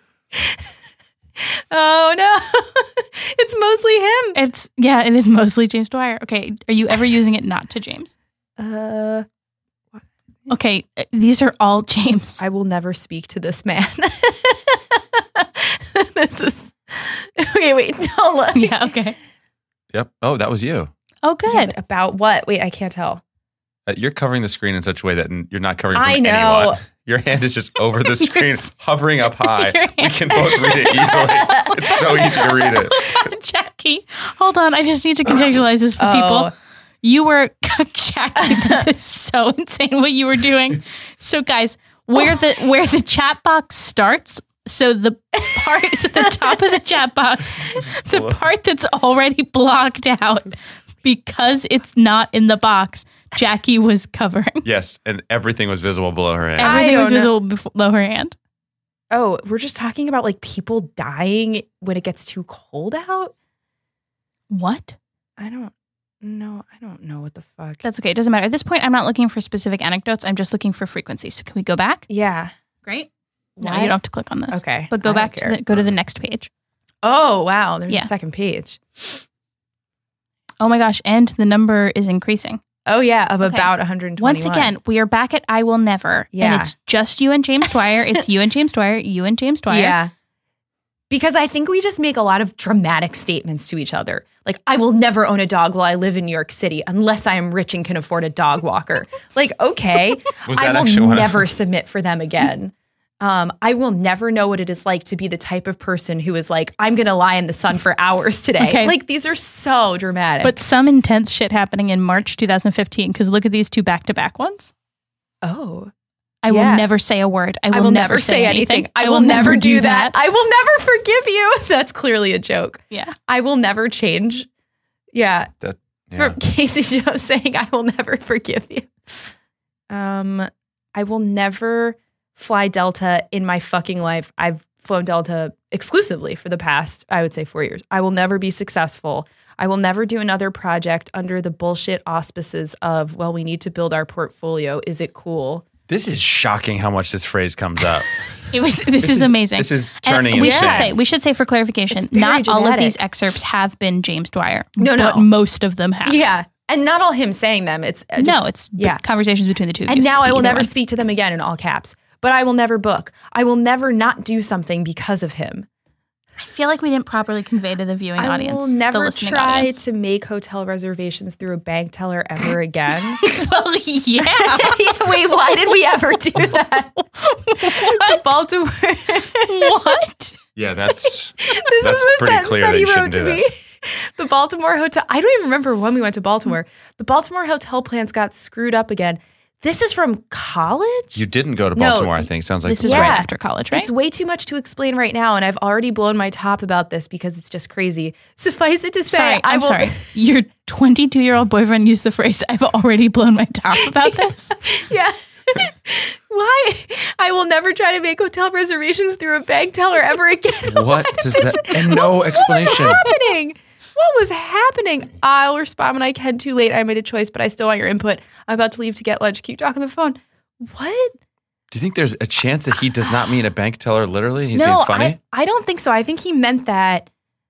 Oh no, it's mostly him. It's, yeah, it is mostly James Dwyer. Okay. Are you ever using it not to James? Uh, Okay. uh, These are all James. I will never speak to this man. This is Okay, wait, don't look. Yeah, okay. Yep. Oh, that was you. Oh, good. Yeah, but about what? Wait, I can't tell. Uh, you're covering the screen in such a way that n- you're not covering from I know. anyone. Your hand is just over the screen, hovering up high. Your We hand- can both read it easily. It's so easy to read it. God, Jackie, hold on. I just need to contextualize this for Oh. people. You were, Jackie, this is so insane what you were doing. So, guys, where the where the chat box starts, so the part, so the top of the chat box, the part that's already blocked out because it's not in the box, Jackie was covering. Yes, and everything was visible below her hand. I Everything was don't know. visible before, below her hand. Oh, we're just talking about like people dying when it gets too cold out? What? I don't know. I don't know what the fuck. That's okay. It doesn't matter. At this point, I'm not looking for specific anecdotes. I'm just looking for frequency. So can we go back? Yeah. Great. No, What? you don't have to click on this. Okay. But go I don't back to care. the, go to the next page. Oh, wow. There's Yeah. a second page. Oh my gosh. And the number is increasing. Oh, yeah. Of Okay. about one hundred twenty-one. Once again, we are back at I Will Never. Yeah. And it's just you and James Dwyer. It's you and James Dwyer, you and James Dwyer. Yeah. Because I think we just make a lot of dramatic statements to each other. Like, I will never own a dog while I live in New York City unless I am rich and can afford a dog walker. Like, okay, Was I that will actually one of- never submit for them again. Um, I will never know what it is like to be the type of person who is like, I'm going to lie in the sun for hours today. Okay. Like, these are so dramatic. But some intense shit happening in March twenty fifteen because look at these two back to back ones. oh, I Yeah. will never say a word. I will, I will never say anything. I will never do that. I will never forgive you. That's clearly a joke. Yeah. I will never change. Yeah. That, yeah. From Casey Joe saying, I will never forgive you. Um, I will never fly Delta in my fucking life. I've flown Delta exclusively for the past, I would say, four years. I will never be successful. I will never do another project under the bullshit auspices of, well, we need to build our portfolio. Is it cool? This is shocking how much this phrase comes up. It was. This, is, amazing. This is And turning we insane. should say we should say for clarification, It's very not all of dramatic. these excerpts have been James Dwyer. No, no. but most of them have. Yeah. And not all him saying them. It's uh, just- no, it's yeah. yeah. conversations between the two of you. And so now it could I be will either never one. speak to them again in all caps. But I will never book. I will never not do something because of him. I feel like we didn't properly convey to the viewing I audience. will the never listening try audience. to make hotel reservations through a bank teller ever again. Well, yeah. Yeah, wait, why did we ever do that? The Baltimore. What? Yeah, that's This That's is the pretty sentence clear that that he you wrote shouldn't to do me. The Baltimore hotel. I don't even remember when we went to Baltimore. The Baltimore hotel plans got screwed up again. This is from college? you didn't go to No, Baltimore. I think sounds like This is Yeah. right after college, right? It's way too much to explain right now, and I've already blown my top about this because it's just crazy. Suffice it to say, sorry, I I'm will, sorry. Your twenty-two-year-old boyfriend used the phrase, I've already blown my top about this. Yeah. Why? I will never try to make hotel reservations through a bank teller ever again. What does that? And no What explanation. was happening? What was happening? I'll respond when I can. Too late. I made a choice, but I still want your input. I'm about to leave to get lunch. Can you talk on the phone? What? Do you think there's a chance that he does not mean a bank teller literally? He's no, being funny? I, I don't think so. I think he meant that.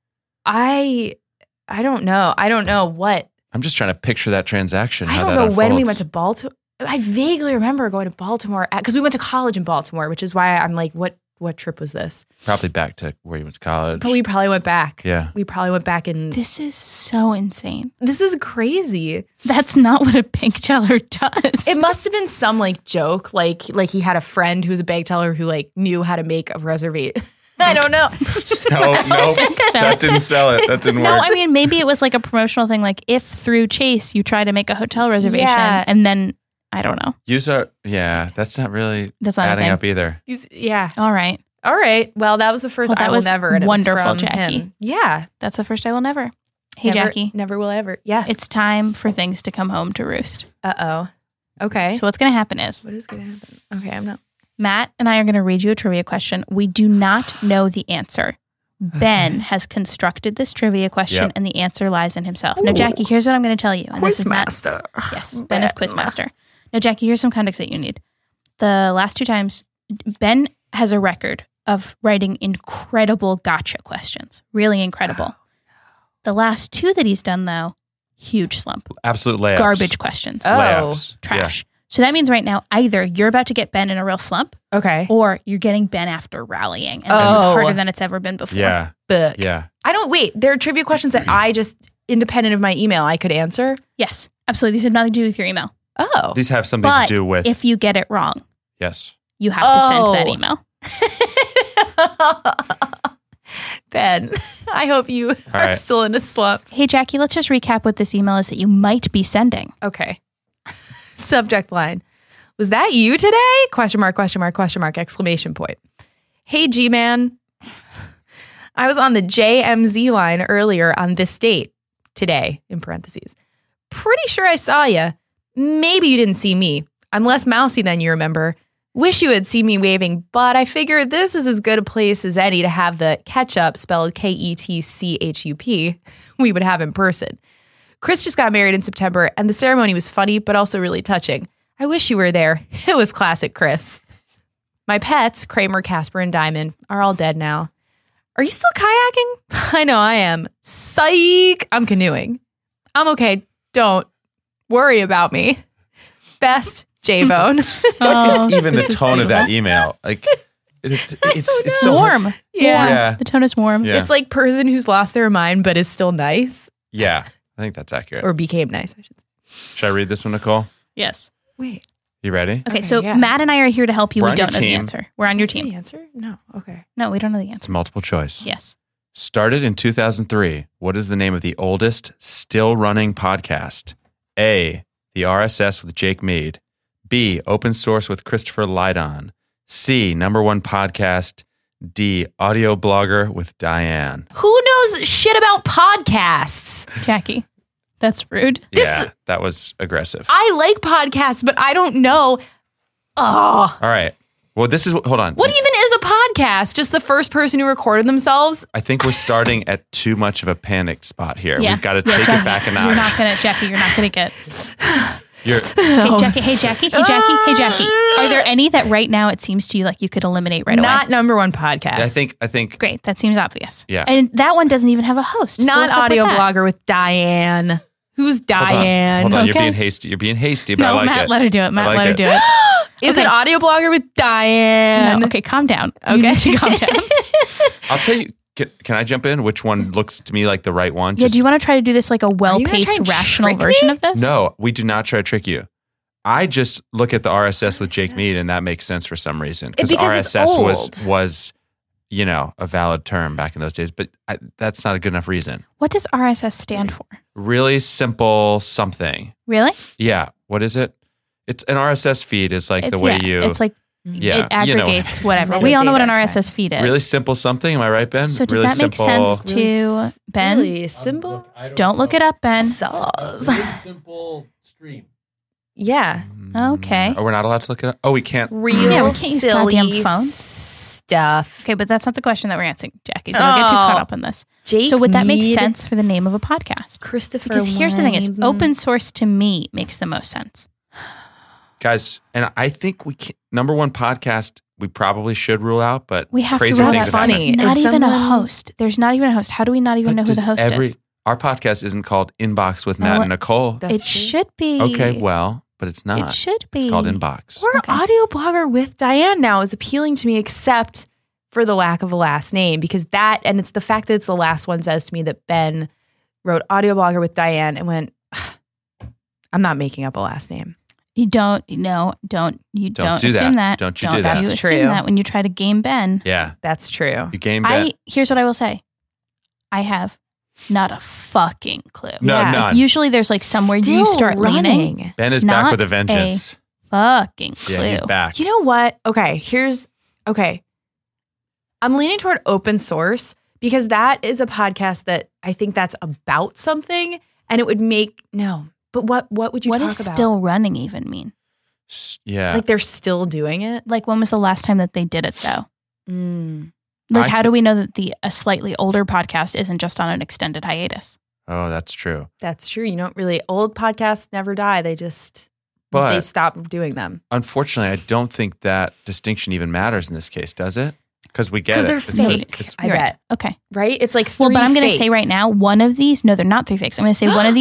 I I don't know. I don't know what. I'm just trying to picture that transaction. I how don't that know when we unfolds. went to Baltimore. I vaguely remember going to Baltimore because we went to college in Baltimore, which is why I'm like, what what trip was this? Probably back to where you went to college. But we probably went back. Yeah. We probably went back and This is so insane. this is crazy. That's not what a bank teller does. It must have been some like joke, like like he had a friend who was a bank teller who like knew how to make a reservation. I don't know. No, no, so. that didn't sell it. That didn't No, work. I mean, maybe it was like a promotional thing. Like if through Chase you try to make a hotel reservation Yeah. and then, I don't know. Use our, yeah, that's not really That's not a adding thing. up either. He's, yeah. All right. All right. Well, that was the first Well, that I will was never. And it was wonderful, from Jackie. him. Yeah. That's the first I will never. Hey, never, Jackie. Never will ever. Yes. It's time for things to come home to roost. uh oh. Okay. So what's going to happen is what is going to happen? Okay, I'm not. Matt and I are going to read you a trivia question. We do not know the answer. Ben has constructed this trivia question, Yep. and the answer lies in himself. Now, Jackie, here's what I'm going to tell you. And this is not, Quizmaster. yes, Ben is Quizmaster. Now, Jackie, here's some context that you need. The last two times, Ben has a record of writing incredible gotcha questions. Really incredible. The last two that he's done, though, huge slump. Absolute layups. Garbage questions. Oh. Layups. Trash. So that means right now, either you're about to get Ben in a real slump, Okay. or you're getting Ben after rallying, and this is Oh. harder than it's ever been before. Yeah. But Yeah. I don't wait. There are trivia questions that I just, independent of my email, I could answer. Yes, absolutely. These have nothing to do with your email. Oh. These have something But to do with. if you get it wrong, yes. you have to send that Oh. email. Ben, I hope you are right. still in a slump. Hey, Jackie, let's just recap what this email is that you might be sending. Okay. Subject line. Was that you today? Question mark, question mark, question mark, exclamation point. Hey, G-Man. I was on the J M Z line earlier on this date. Today, in parentheses. Pretty sure I saw you. Maybe you didn't see me. I'm less mousy than you remember. Wish you had seen me waving, but I figured this is as good a place as any to have the ketchup, spelled K E T C H U P, we would have in person. Chris just got married in September, and the ceremony was funny, but also really touching. I wish you were there. It was classic Chris. My pets, Kramer, Casper, and Diamond, are all dead now. Are you still kayaking? I know I am. Psych! I'm canoeing. I'm okay. Don't worry about me. Best, J-Bone. Oh, It's even the this is tone of that beautiful. email. Like, it, it, it's it's so warm. Yeah. Yeah. The tone is warm. Yeah. It's like person who's lost their mind but is still nice, Yeah. I think that's accurate. or became nice, I should say. Should I read this one, Nicole? Yes. Wait. You ready? Okay, Okay, so yeah. Matt and I are here to help you. We're we on your don't know the team. answer. We're on your Is that team. the answer? No. Okay. No, we don't know the It's answer. multiple choice. Yes. Started in two thousand three. What is the name of the oldest still running podcast? A. The R S S with Jake Mead. B. Open Source with Christopher Lydon. C. Number one podcast. D. Audio Blogger with Diane. Who knows shit about podcasts? Jackie, that's rude. This- yeah, that was aggressive. I like podcasts, but I don't know. Oh, All right. Well, this is what, hold on. what even is a podcast? Just the first person who recorded themselves? I think we're starting at too much of a panicked spot here. Yeah. We've got to Yeah, take Jackie, it back a notch. You're not gonna, Jackie. You're not gonna get. You're- Hey Jackie. Hey Jackie. Hey Jackie. Hey Jackie. Are there any that right now it seems to you like you could eliminate right Not away? number one podcast. I think. I think. Great. That seems obvious. Yeah. And that one doesn't even have a host. so not what's up with audio that? blogger with Diane. Who's Hold on. Diane? Hold on. You're Okay. being hasty. You're being hasty, but I No, like Matt, it. let her do it. Matt, like let her it. do it. Is Okay. it audio blogger with Diane? No, okay, calm down. You Okay. need to calm down. I'll tell you. Can, can I jump in? Which one looks to me like the right one? Yeah, Just- do you want to try to do this like a gonna well-paced, try and rational trick version me? of this? No, we do not try to trick you. I just look at the R S S with Jake Mead, and that makes sense for some reason because Because R it's S S was old. was you know a valid term back in those days, but I, that's not a good enough reason. What does R S S stand for? Really simple something. Really? Yeah. What is it? It's an R S S feed is like the It's- way yeah, you. It's like yeah, it you know, aggregates whatever. We all know what an R S S feed is. really simple something. Am I right, Ben? So does really that make simple. sense to Ben? Really simple? I Don't look it up, Ben. Sauce. A really simple stream. Yeah. Okay. Oh, we're not allowed to look it up. Oh, we can't. Real Yeah, we can't use silly goddamn phones. stuff. Okay, but that's not the question that we're answering, Jackie. So don't get too Oh. caught up in this. Jake So would that make Mead, sense for the name of a podcast? Christopher Because here's the thing: is Lydon. open source to me makes the most sense. Guys, and I think we can, number one podcast we probably should rule out, but We have crazier to rule things that have funny. happened. Not Is even a someone- host. There's not even a host. How do we not even But know who does the host every, is? Our podcast isn't called Inbox with Matt Oh, and Nicole. That's It true. should be. Okay, well, but it's not. it should be. It's called Inbox. Or Okay. audio blogger with Diane now is appealing to me, except for the lack of a last name, because that, and it's the fact that it's the last one says to me that Ben wrote audio blogger with Diane and went, I'm not making up a last name. You don't. No, don't. You Don't don't, do assume that. that. Don't you do that. You That's assume true. that when you try to game Ben. Yeah, That's true. you game I bet. here's what I will say. I have not a fucking clue. No, Yeah. none. Usually there's like somewhere you Still start leaning. running. Ben is not back with a a- vengeance. Fucking clue. Yeah, he's back. You know what? Okay, here's okay. I'm leaning toward open source because that is a podcast that I think that's about something, and it would make no. But what what would you What talk does about? still running even mean? S- yeah. Like they're still doing it. Like when was the last time that they did it though? Mm. Like I how thi- do we know that the a slightly older podcast isn't just on an extended hiatus? oh, that's true. That's true. You don't really old podcasts never die. They just But they stop doing them unfortunately, I don't think that distinction even matters in this case, does it? Because we get 'Cause it. they're It's fake. like- it's- I You're right. bet. Okay. right. It's like Well, three but I'm going to say fakes. right now, one of these, no, they're not three fakes. I'm going to say one of these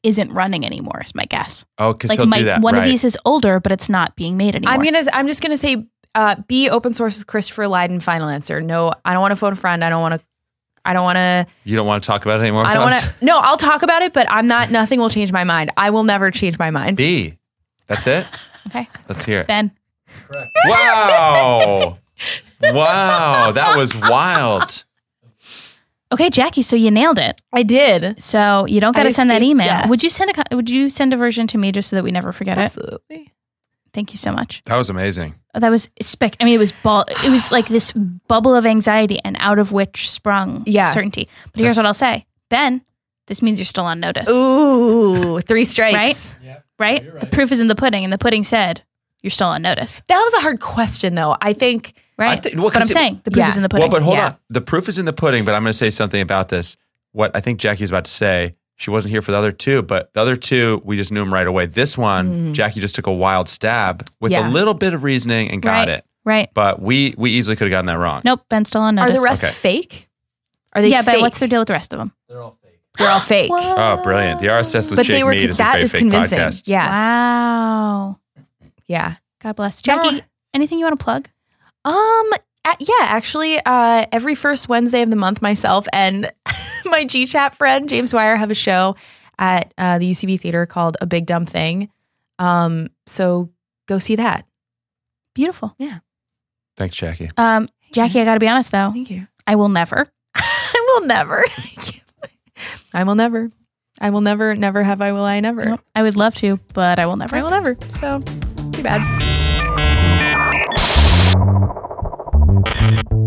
isn't running anymore. Is my guess. Oh, because Like he'll my, do that. one right. of these is older, but it's not being made anymore. I'm gonna. I'm just gonna say, uh, B open source with Christopher Lydon. Final answer. No, I don't want to phone a friend. I don't want to. I don't want to. You don't want to talk about it anymore? I don't with us? want to. No, I'll talk about it, but I'm not. Nothing will change my mind. I will never change my mind. B. That's it? Okay, Let's hear it. Ben. Correct. Wow. Wow. That was wild. Okay, Jackie. So you nailed it. I did. So you don't got I to send that escaped email. death. Would you send a co- Would you send a version to me just so that we never forget it? Absolutely. Thank you so much. That was amazing. Oh, that was spec. I mean, it was ball. It was like this bubble of anxiety, and out of which sprung Yeah. certainty. But here's Just- what I'll say, Ben. This means you're still on notice, Ooh, three strikes. Right? Yeah. right? You're The right. proof is in the pudding, and the pudding said you're still on notice, That was a hard question, though. I think. right? I think- well, but I'm 'cause it- saying the proof Yeah. is in the pudding. Well, but hold Yeah. on. The proof is in the pudding, but I'm going to say something about this. What I think Jackie's about to say, she wasn't here for the other two, but the other two, we just knew them right away. This one, Jackie just took a wild stab with Yeah. a little bit of reasoning and got right, it. right? But we we easily could have gotten that wrong. Nope, Ben's still on Are notice. the rest Okay. fake? Are they yeah, fake? Ben, what's the deal with the rest of them? They're all fake. They're all fake. Oh, brilliant. The R S S with But Jake they were. Mead is a That great is fake convincing. podcast. Yeah. Wow. Yeah. God bless. Remember- Jackie, anything you want to plug? Um. uh, yeah. Actually, uh, every first Wednesday of the month, myself and my G Chat friend James Wire have a show at uh, the U C B Theater called A Big Dumb Thing. Um. So go see that. Beautiful. Thanks, Jackie. Um, Jackie, I got to be honest though. Thank you. I will never. I will never. I will never. I will never. Never have I. Will I? Never. Nope, I would love to, but I will never. I will never. So too bad.